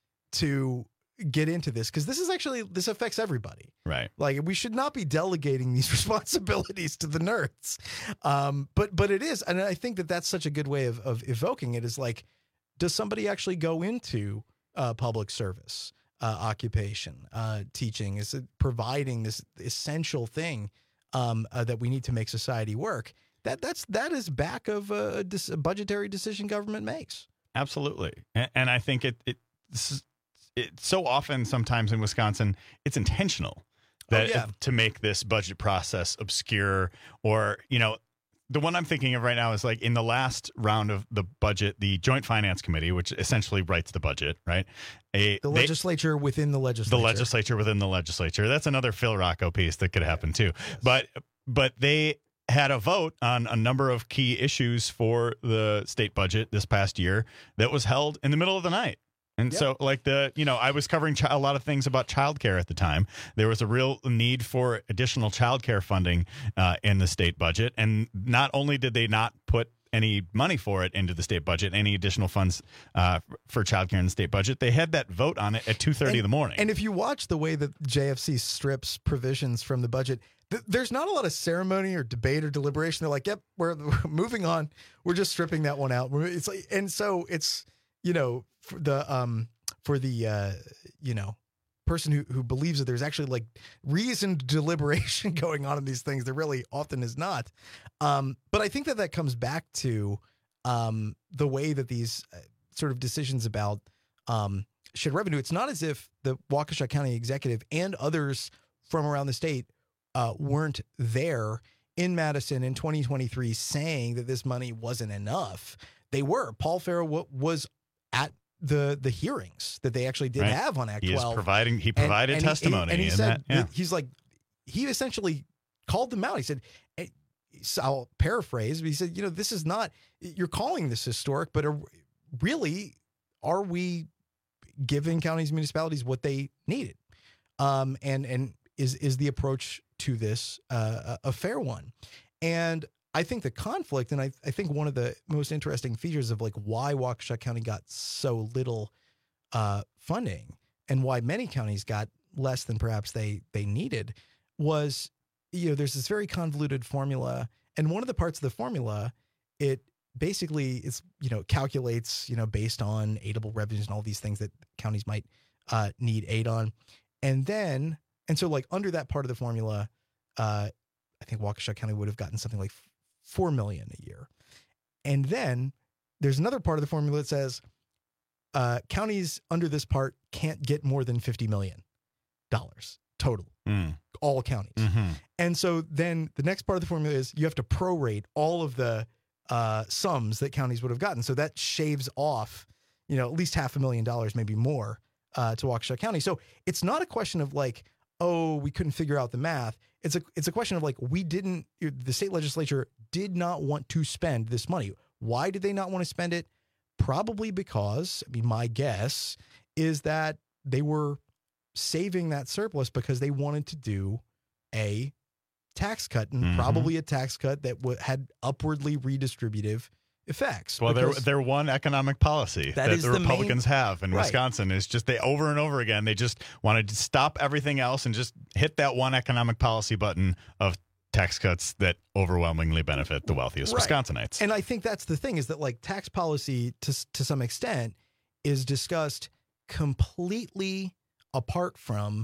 to get into this, because this is actually this affects everybody.
Right.
Like, we should not be delegating these responsibilities to the nerds. Um, but but it is, and I think that that's such a good way of of evoking it. Is like, does somebody actually go into uh, public service, uh, occupation, uh, teaching? Is it providing this essential thing um, uh, that we need to make society work? That that's that is back of a, dis- a budgetary decision government makes.
Absolutely. And, and I think it, it, it so often sometimes in Wisconsin, it's intentional that
Oh, yeah.
to make this budget process obscure, or, you know, the one I'm thinking of right now is like in the last round of the budget, the Joint Finance Committee, which essentially writes the budget, right? A,
The
they-
legislature within the legislature.
the legislature within the legislature. That's another Phil Rocco piece that could happen too. But but they had a vote on a number of key issues for the state budget this past year that was held in the middle of the night. And
Yep.
so, like the, you know, I was covering chi- a lot of things about childcare at the time. There was a real need for additional childcare funding uh, in the state budget. And not only did they not put any money for it into the state budget, any additional funds uh, for childcare in the state budget, they had that vote on it at two thirty in the morning.
And if you watch the way that J F C strips provisions from the budget, th- there's not a lot of ceremony or debate or deliberation. They're like, "Yep, we're, we're moving on. We're just stripping that one out." We're- It's like, and so it's, you know, for the um for the uh you know person who who believes that there's actually like reasoned deliberation going on in these things, there really often is not. Um, but I think that that comes back to um the way that these uh, sort of decisions about um shared revenue. It's not as if the Waukesha County executive and others from around the state uh, weren't there in Madison in twenty twenty-three saying that this money wasn't enough. They were. Paul Farrow w- was at the the hearings that they actually did
Right.
have on Act
He is
twelve.
providing- he
And-
provided
and he-
testimony
and he
in
said,
that, yeah.
he's like, he essentially called them out. He said, eh, so I'll paraphrase, but he said, you know, this is not, you're calling this historic, but are, really, are we giving counties, municipalities what they needed? Um, and and is is the approach to this uh, a a fair one? And I think the conflict, and I, I think one of the most interesting features of like why Waukesha County got so little uh, funding and why many counties got less than perhaps they they needed was, you know, there's this very convoluted formula, and one of the parts of the formula, it basically is, you know, calculates, you know, based on aidable revenues and all these things that counties might uh, need aid on, and then and so like under that part of the formula, uh, I think Waukesha County would have gotten something like four million a year. And then there's another part of the formula that says uh, counties under this part can't get more than fifty million dollars total,
Mm.
all counties.
Mhm.
And so then the next part of the formula is you have to prorate all of the uh, sums that counties would have gotten. So that shaves off, you know, at least half a million dollars, maybe more uh, to Waukesha County. So it's not a question of like, oh, we couldn't figure out the math. It's a it's a question of like, we didn't, the state legislature did not want to spend this money. Why did they not want to spend it? Probably because, I mean, my guess is that they were saving that surplus because they wanted to do a tax cut, and
Mhm.
probably a tax cut that w- had upwardly redistributive effects.
Well, their
because-
their one economic policy
That
that,
is
the
the main-
Republicans have in
Right.
Wisconsin is just they over and over again they just wanted to stop everything else and just hit that one economic policy button of tax cuts that overwhelmingly benefit the wealthiest
Right.
Wisconsinites.
And I think that's the thing, is that like tax policy to s- to some extent is discussed completely apart from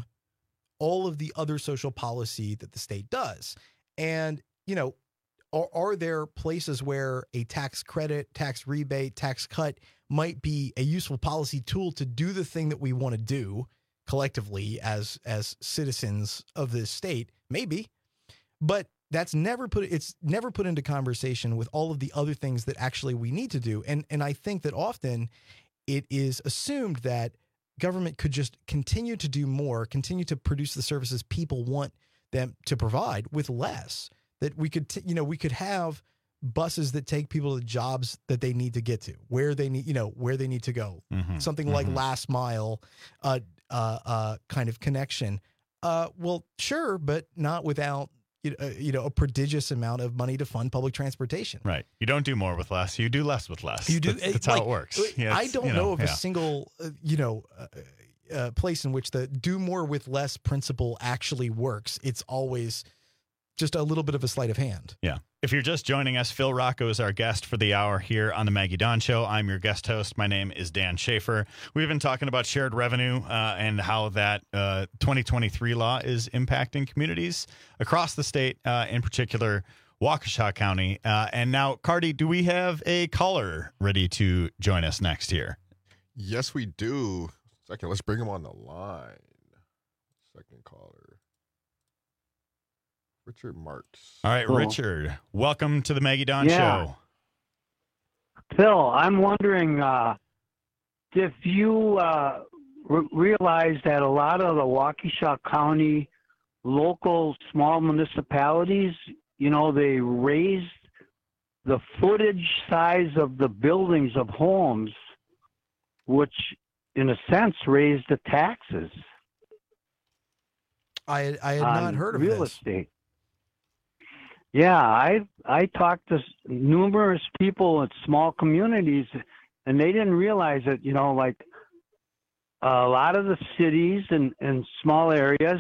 all of the other social policy that the state does. And, you know, are, are there places where a tax credit, tax rebate, tax cut might be a useful policy tool to do the thing that we want to do collectively as as citizens of this state? Maybe. But that's never put it's never put into conversation with all of the other things that actually we need to do. And and I think that often it is assumed that government could just continue to do more, continue to produce the services people want them to provide with less. That we could, t- you know, we could have buses that take people to jobs that they need to get to, where they need, you know, where they need to go.
Mhm.
Something like
Mhm.
last mile, uh, uh, uh, kind of connection. Uh, well, sure, but not without, you know, uh, you know, a prodigious amount of money to fund public transportation.
Right. You don't do more with less. You do less with less.
You do.
That's, that's
like,
how it works. Yeah,
I
it's,
don't
you
know, of
yeah.
a single, uh, you know, uh, uh, place in which the do more with less principle actually works. It's always just a little bit of a sleight of hand.
Yeah. If you're just joining us, Phil Rocco is our guest for the hour here on the Maggie Dawn Show. I'm your guest host. My name is Dan Schaefer. We've been talking about shared revenue uh, and how that uh, twenty twenty-three law is impacting communities across the state, uh, in particular Waukesha County. Uh, and now, Cardi, do we have a caller ready to join us next here?
Yes, we do. Second, let's bring him on the line. Second caller. Richard Marks.
All right,
Cool.
Richard, welcome to the Maggie Dawn
Yeah.
Show.
Phil, I'm wondering uh, if you uh, re- realize that a lot of the Waukesha County local small municipalities, you know, they raised the footage size of the buildings of homes, which in a sense raised the taxes.
I I had
on
not heard of
real
this.
estate. Yeah, I I talked to s- numerous people at small communities, and they didn't realize it. You know, like a lot of the cities and, and small areas,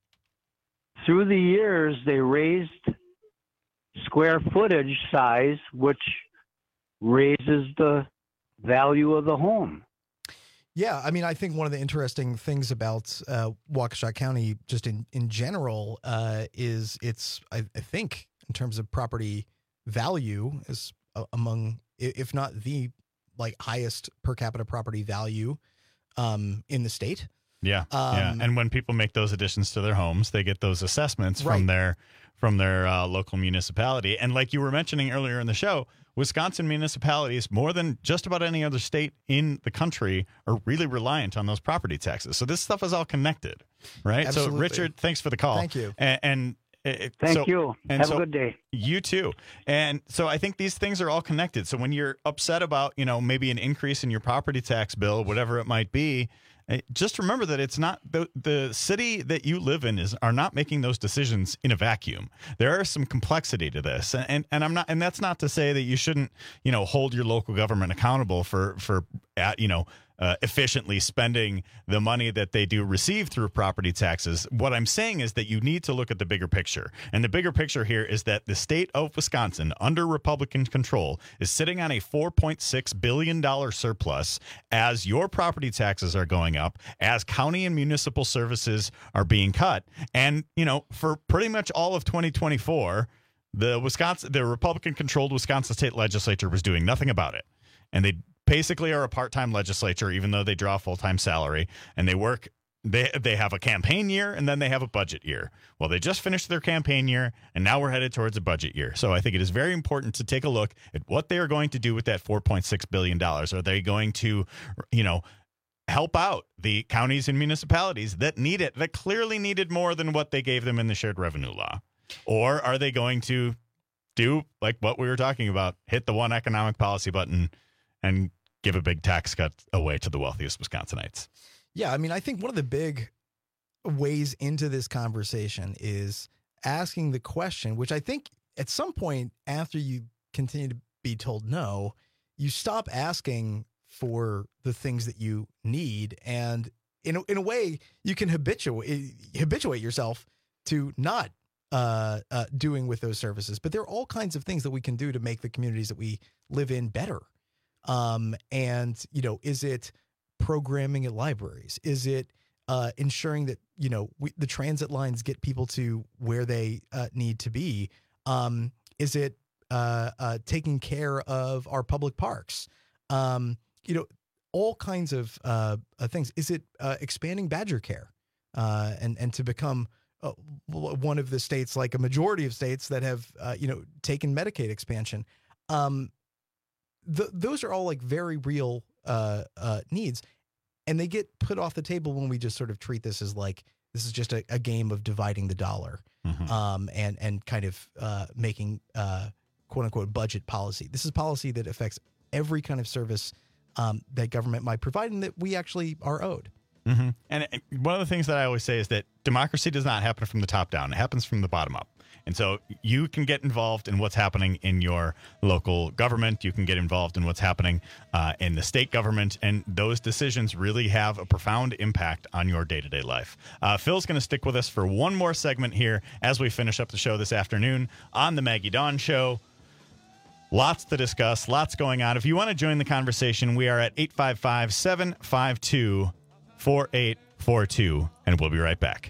through the years, they raised square footage size, which raises the value of the home.
Yeah, I mean, I think one of the interesting things about uh, Waukesha County, just in in general, uh, is it's I, I think in terms of property value is uh, among, i- if not the like highest per capita property value um, in the state.
Yeah, yeah.
Um,
And when people make those additions to their homes, they get those assessments
Right.
from their from their uh, local municipality. And like you were mentioning earlier in the show, Wisconsin municipalities, more than just about any other state in the country, are really reliant on those property taxes. So this stuff is all connected, right?
Absolutely.
So Richard, thanks for the call.
Thank you.
And, and it,
Thank
so-
you.
and
Have
so-
a good day.
You too. And so I think these things are all connected. So when you're upset about, you know, maybe an increase in your property tax bill, whatever it might be, eh, just remember that it's not the the city that you live in is are not making those decisions in a vacuum. There is some complexity to this. And and, and I'm not and that's not to say that you shouldn't, you know, hold your local government accountable for for uh, you know, Uh, efficiently spending the money that they do receive through property taxes. What I'm saying is that you need to look at the bigger picture. And the bigger picture here is that the state of Wisconsin, under Republican control, is sitting on a four point six billion dollars surplus as your property taxes are going up, as county and municipal services are being cut. And, you know, for pretty much all of twenty twenty-four, the Wisconsin, the Republican-controlled Wisconsin state legislature was doing nothing about it. And they basically are a part-time legislature, even though they draw a full-time salary, and they work. They they have a campaign year and then they have a budget year. Well, they just finished their campaign year, and now we're headed towards a budget year. So I think it is very important to take a look at what they are going to do with that four point six billion dollars. Are they going to, you know, help out the counties and municipalities that need it, that clearly needed more than what they gave them in the shared revenue law? Or are they going to do like what we were talking about, hit the one economic policy button and give a big tax cut away to the wealthiest Wisconsinites?
Yeah, I mean, I think one of the big ways into this conversation is asking the question, which I think at some point after you continue to be told no, you stop asking for the things that you need. And in a, in a way, you can habituate, habituate yourself to not uh, uh, doing with those services. But there are all kinds of things that we can do to make the communities that we live in better. Um, and, you know, is it programming at libraries? Is it uh, ensuring that, you know, we, the transit lines get people to where they uh, need to be? Um, is it uh, uh, taking care of our public parks? Um, you know, all kinds of uh, uh, things. Is it uh, expanding Badger Care uh, and, and to become uh, one of the states, like a majority of states that have, uh, you know, taken Medicaid expansion? Um, The, those are all like very real uh, uh, needs, and they get put off the table when we just sort of treat this as like this is just a, a game of dividing the dollar,
Mhm.
um, and and kind of uh, making uh, quote unquote budget policy. This is policy that affects every kind of service um, that government might provide, and that we actually are owed.
Mm-hmm. And it- one of the things that I always say is that democracy does not happen from the top down. It happens from the bottom up. And so you can get involved in what's happening in your local government. You can get involved in what's happening uh, in the state government. And those decisions really have a profound impact on your day-to-day life. Uh, Phil's going to stick with us for one more segment here as we finish up the show this afternoon on the Maggie Dawn Show. Lots to discuss, lots going on. If you want to join the conversation, we are at eight five five, seven five two, four eight four two, and we'll be right back.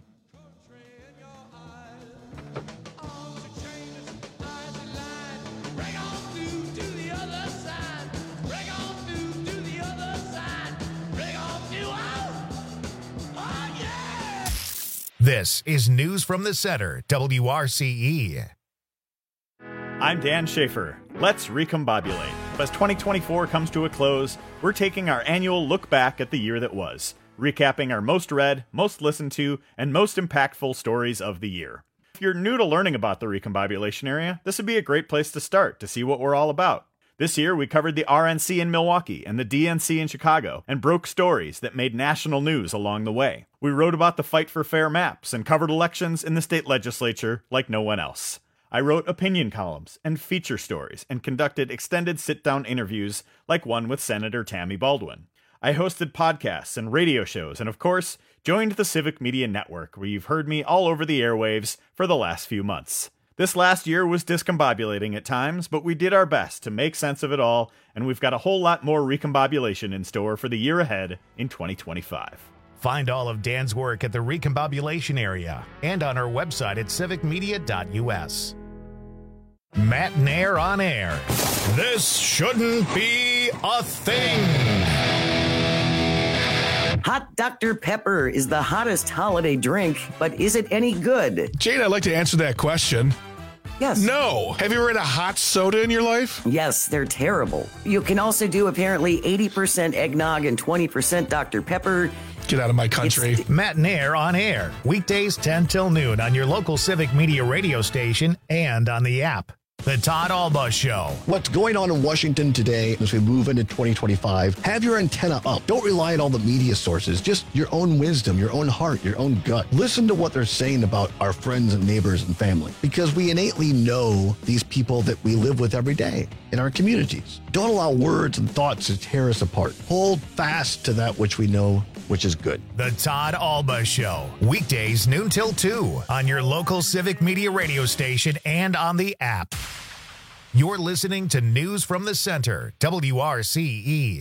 This is News from the Center, W R C E.
I'm Dan Schaefer. Let's recombobulate. As twenty twenty-four comes to a close, we're taking our annual look back at the year that was, recapping our most read, most listened to, and most impactful stories of the year. If you're new to learning about the recombobulation area, this would be a great place to start to see what we're all about. This year, we covered the R N C in Milwaukee and the D N C in Chicago and broke stories that made national news along the way. We wrote about the fight for fair maps and covered elections in the state legislature like no one else. I wrote opinion columns and feature stories and conducted extended sit-down interviews like one with Senator Tammy Baldwin. I hosted podcasts and radio shows and, of course, joined the Civic Media Network, where you've heard me all over the airwaves for the last few months. This last year was discombobulating at times, but we did our best to make sense of it all, and we've got a whole lot more recombobulation in store for the year ahead in twenty twenty-five.
Find all of Dan's work at the recombobulation area and on our website at civic media dot u s. Matt Nair on air. This shouldn't be a thing.
Hot Doctor Pepper is the hottest holiday drink, but is it any good?
Jane, I'd like to answer that question.
Yes.
No. Have you ever had a hot soda in your life?
Yes, they're terrible. You can also do apparently eighty percent eggnog and twenty percent Doctor Pepper.
Get out of my country.
It's Matt Nair on air. Weekdays ten till noon on your local Civic Media radio station and on the app. The Todd Alba Show.
What's going on in Washington today as we move into twenty twenty-five? Have your antenna up. Don't rely on all the media sources. Just your own wisdom, your own heart, your own gut. Listen to what they're saying about our friends and neighbors and family, because we innately know these people that we live with every day in our communities. Don't allow words and thoughts to tear us apart. Hold fast to that which we know, which is good.
The Todd Alba Show. Weekdays noon till two on your local Civic Media radio station and on the app. You're listening to News from the Center, W R C E.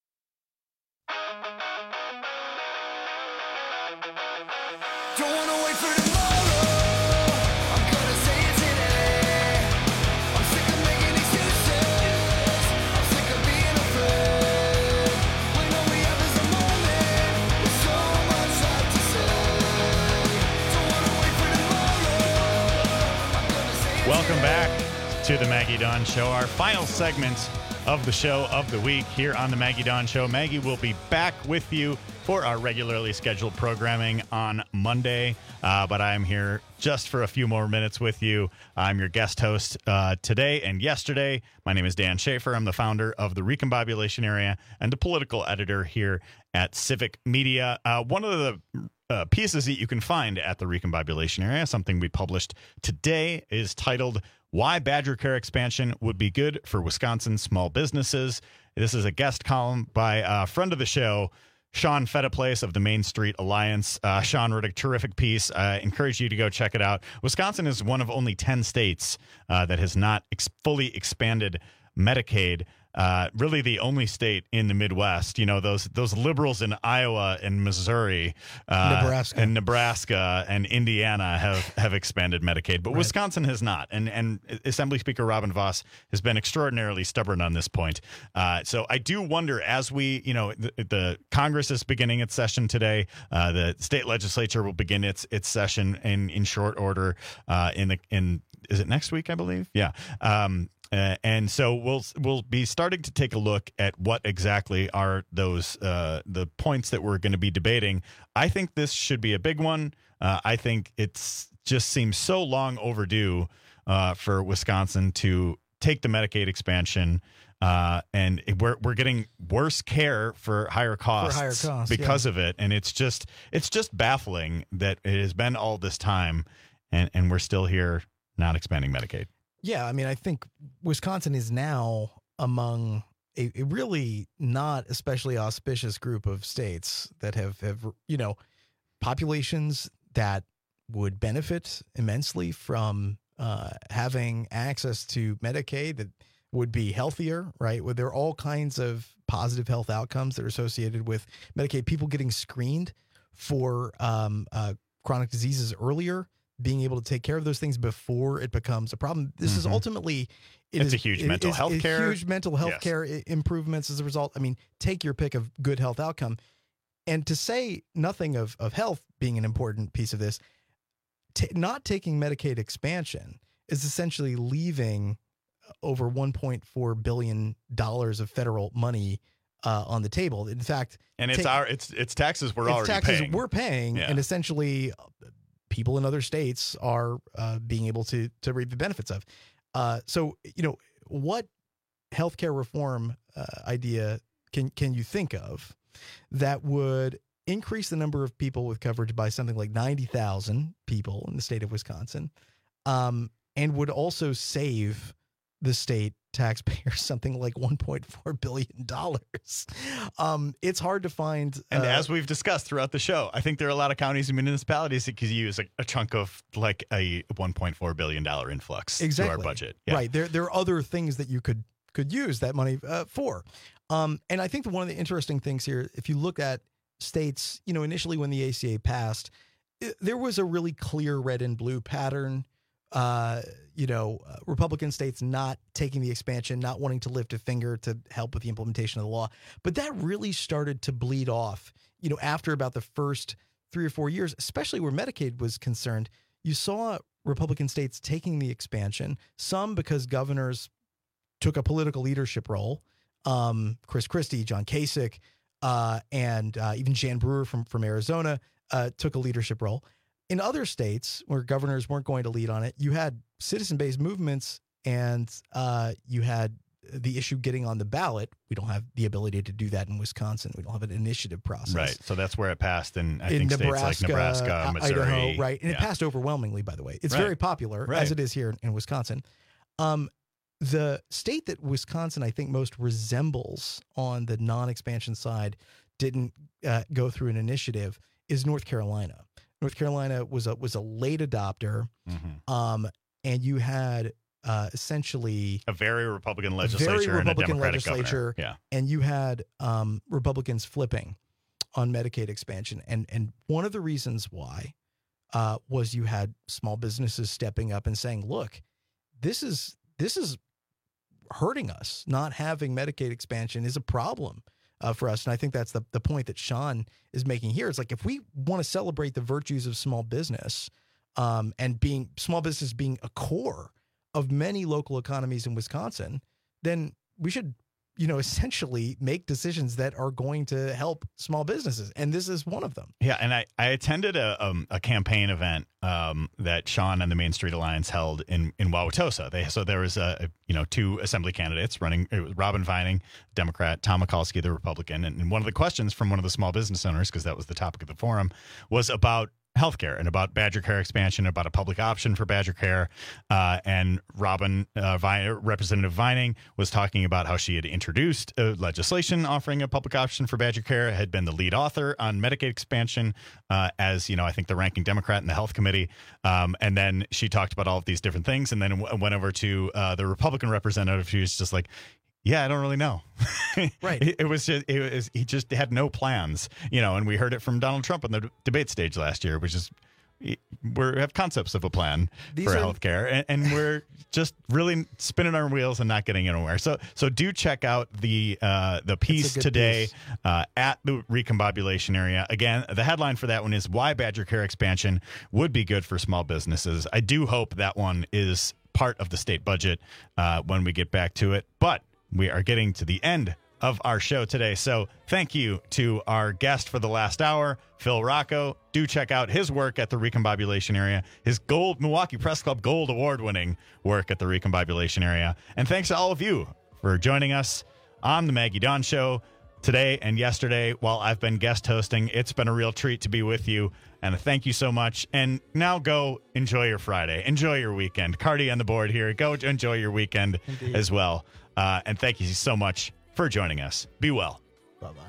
Welcome back to the Maggie Dawn Show, our final segment of the show of the week here on the Maggie Dawn Show. Maggie will be back with you for our regularly scheduled programming on Monday, uh, but I'm here just for a few more minutes with you. I'm your guest host uh, today and yesterday. My name is Dan Schaefer. I'm the founder of the Recombobulation Area and the political editor here at Civic Media. Uh, one of the uh, pieces that you can find at the Recombobulation Area, something we published today, is titled Why Badger Care Expansion Would Be Good for Wisconsin Small Businesses. This is a guest column by a friend of the show, Sean Fettiplace of the Main Street Alliance. Uh, Sean wrote a terrific piece. I encourage you to go check it out. Wisconsin is one of only ten states uh, that has not ex- fully expanded Medicaid. Uh, really the only state in the Midwest. You know, those those liberals in Iowa and Missouri, uh,
Nebraska.
and Nebraska and Indiana have, have expanded Medicaid, but
Right.
Wisconsin has not. And and Assembly Speaker Robin Voss has been extraordinarily stubborn on this point. Uh, so I do wonder, as we, you know, the, the Congress is beginning its session today. Uh, the state legislature will begin its its session in in short order. Uh, in the in is it next week? I believe. Yeah. Um, Uh, and so we'll we'll be starting to take a look at what exactly are those uh, the points that we're going to be debating. I think this should be a big one. Uh, I think it's just seems so long overdue uh, for Wisconsin to take the Medicaid expansion, uh, and we're we're getting worse care for higher costs,
higher costs,
because
yeah.
of it. And it's just it's just baffling that it has been all this time, and and we're still here not expanding Medicaid.
Yeah, I mean, I think Wisconsin is now among a, a really not especially auspicious group of states that have, have, you know, populations that would benefit immensely from uh, having access to Medicaid, that would be healthier, right? Where there are all kinds of positive health outcomes that are associated with Medicaid, people getting screened for um, uh, chronic diseases earlier, being able to take care of those things before it becomes a problem. This mm-hmm. is ultimately it
it's
is,
a huge
it,
mental
is,
health care.
Huge mental health yes. care improvements as a result. I mean, take your pick of good health outcome. and to say nothing of, of health being an important piece of this, t- not taking Medicaid expansion is essentially leaving over one point four billion dollars of federal money uh, on the table. In fact,
and it's
ta-
our it's it's taxes we're
it's
already
taxes
paying.
we're paying,
Yeah.
and essentially people in other states are uh, being able to to reap the benefits of. Uh, so, you know, what healthcare reform uh, idea can can you think of that would increase the number of people with coverage by something like ninety thousand people in the state of Wisconsin, um, and would also save the state taxpayers something like one point four billion dollars. Um, it's hard to find.
And
uh,
as we've discussed throughout the show, I think there are a lot of counties and municipalities that could use a, a chunk of like a one point four billion dollars influx
exactly.
to our budget. Yeah.
Right. There, there are other things that you could could use that money uh, for. Um, and I think that one of the interesting things here, if you look at states, you know, initially when the A C A passed, it, there was a really clear red and blue pattern. Uh, you know, uh, Republican states not taking the expansion, not wanting to lift a finger to help with the implementation of the law. But that really started to bleed off, you know, after about the first three or four years, especially where Medicaid was concerned. You saw Republican states taking the expansion, some because governors took a political leadership role. Um, Chris Christie, John Kasich, uh, and uh, even Jan Brewer from, from Arizona uh, took a leadership role. In other states where governors weren't going to lead on it, you had citizen-based movements and uh, you had the issue getting on the ballot. We don't have the ability to do that in Wisconsin. We don't have an initiative process.
Right. So that's where it passed in, I
in
think,
Nebraska,
states like Nebraska, Missouri.
Idaho, right. And
yeah.
it passed overwhelmingly, by the way. It's
right.
very popular,
right.
as it is here in Wisconsin. Um, the state that Wisconsin, I think, most resembles on the non-expansion side didn't uh, go through an initiative is North Carolina. North Carolina was a was a late adopter,
mm-hmm.
um, and you had uh, essentially
a very Republican legislature
very Republican
and a Democratic
legislature,
governor. Yeah,
and you had um, Republicans flipping on Medicaid expansion, and and one of the reasons why uh, was you had small businesses stepping up and saying, "Look, this is this is hurting us. Not having Medicaid expansion is a problem." Uh, for us. And I think that's the, the point that Sean is making here. It's like, if we want to celebrate the virtues of small business um, and being small business being a core of many local economies in Wisconsin, then we should, you know, essentially make decisions that are going to help small businesses. And this is one of them.
Yeah. And I, I attended a, um, a campaign event um, that Sean and the Main Street Alliance held in, in Wauwatosa. They, so there was, a, a, you know, two assembly candidates running. It was Robin Vining, Democrat, Tom Mikulski, the Republican. And, and one of the questions from one of the small business owners, because that was the topic of the forum, was about healthcare and about Badger Care expansion, about a public option for Badger Care. Uh, and Robin, uh, Vi- Representative Vining, was talking about how she had introduced uh, legislation offering a public option for Badger Care, had been the lead author on Medicaid expansion uh, as, you know, I think the ranking Democrat in the Health Committee. Um, and then she talked about all of these different things and then w- went over to uh, the Republican representative. She was just like, yeah, I don't really know.
Right.
it, it was just, it was, he just had no plans, you know, and we heard it from Donald Trump on the d- debate stage last year, which is, we have concepts of a plan
These
for
are-
healthcare, and, and we're just really spinning our wheels and not getting anywhere. So, so do check out the uh, the piece
good
today
piece.
Uh, at the recombobulation area. Again, the headline for that one is why Badger Care expansion would be good for small businesses. I do hope that one is part of the state budget uh, when we get back to it, but we are getting to the end of our show today. So thank you to our guest for the last hour, Phil Rocco. Do check out his work at the recombobulation area, his gold Milwaukee Press Club Gold Award-winning work at the recombobulation area. And thanks to all of you for joining us on the Maggie Dawn Show today and yesterday while I've been guest hosting. It's been a real treat to be with you, and thank you so much. And now go enjoy your Friday. Enjoy your weekend. Cardi on the board here. Go enjoy your weekend
Indeed.
as well. Uh, and thank you so much for joining us. Be well.
Bye-bye.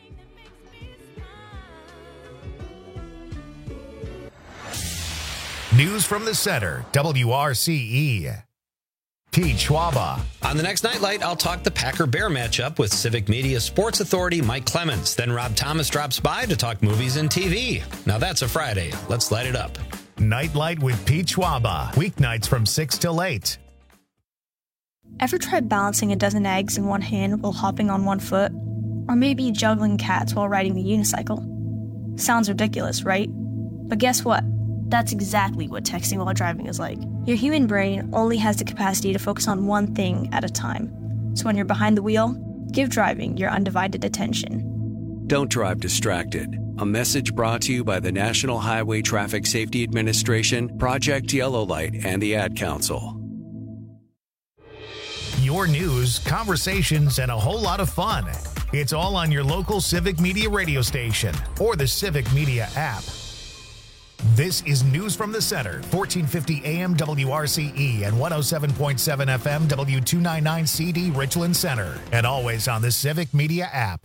News from the center, W R C E. Pete Schwaba.
On the next Nightlight, I'll talk the Packer-Bear matchup with Civic Media sports authority Mike Clemens. Then Rob Thomas drops by to talk movies and T V. Now that's a Friday. Let's light it up.
Nightlight with Pete Schwaba. Weeknights from six till eight.
Ever tried balancing a dozen eggs in one hand while hopping on one foot? Or maybe juggling cats while riding the unicycle. Sounds ridiculous, right? But guess what? That's exactly what texting while driving is like. Your human brain only has the capacity to focus on one thing at a time. So when you're behind the wheel, give driving your undivided attention.
Don't drive distracted. A message brought to you by the National Highway Traffic Safety Administration, Project Yellow Light, and the Ad Council.
Your news, conversations, and a whole lot of fun. It's all on your local Civic Media radio station or the Civic Media app. This is News from the Center, fourteen fifty A M W R C E and one oh seven point seven F M W two ninety-nine C D Richland Center, and always on the Civic Media app.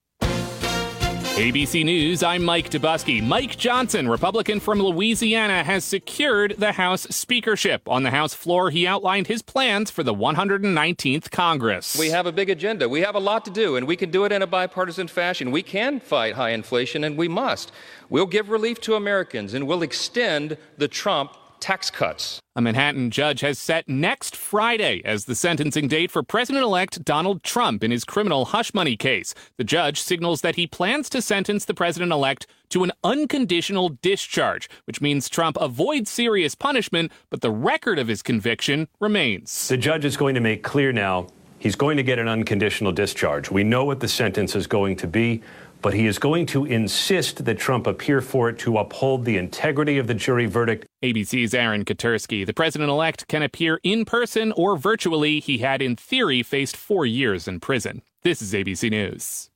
A B C News, I'm Mike Dubusky. Mike Johnson, Republican from Louisiana, has secured the House speakership. On the House floor, he outlined his plans for the one hundred nineteenth Congress.
We have a big agenda. We have a lot to do, and we can do it in a bipartisan fashion. We can fight high inflation, and we must. We'll give relief to Americans, and we'll extend the Trump tax cuts.
A Manhattan judge has set next Friday as the sentencing date for President-elect Donald Trump in his criminal hush money case. The judge signals that he plans to sentence the president-elect to an unconditional discharge, which means Trump avoids serious punishment, but the record of his conviction remains.
The judge is going to make clear now he's going to get an unconditional discharge. We know what the sentence is going to be, but he is going to insist that Trump appear for it to uphold the integrity of the jury verdict.
A B C's Aaron Katersky. The president-elect can appear in person or virtually. He had, in theory, faced four years in prison. This is A B C News.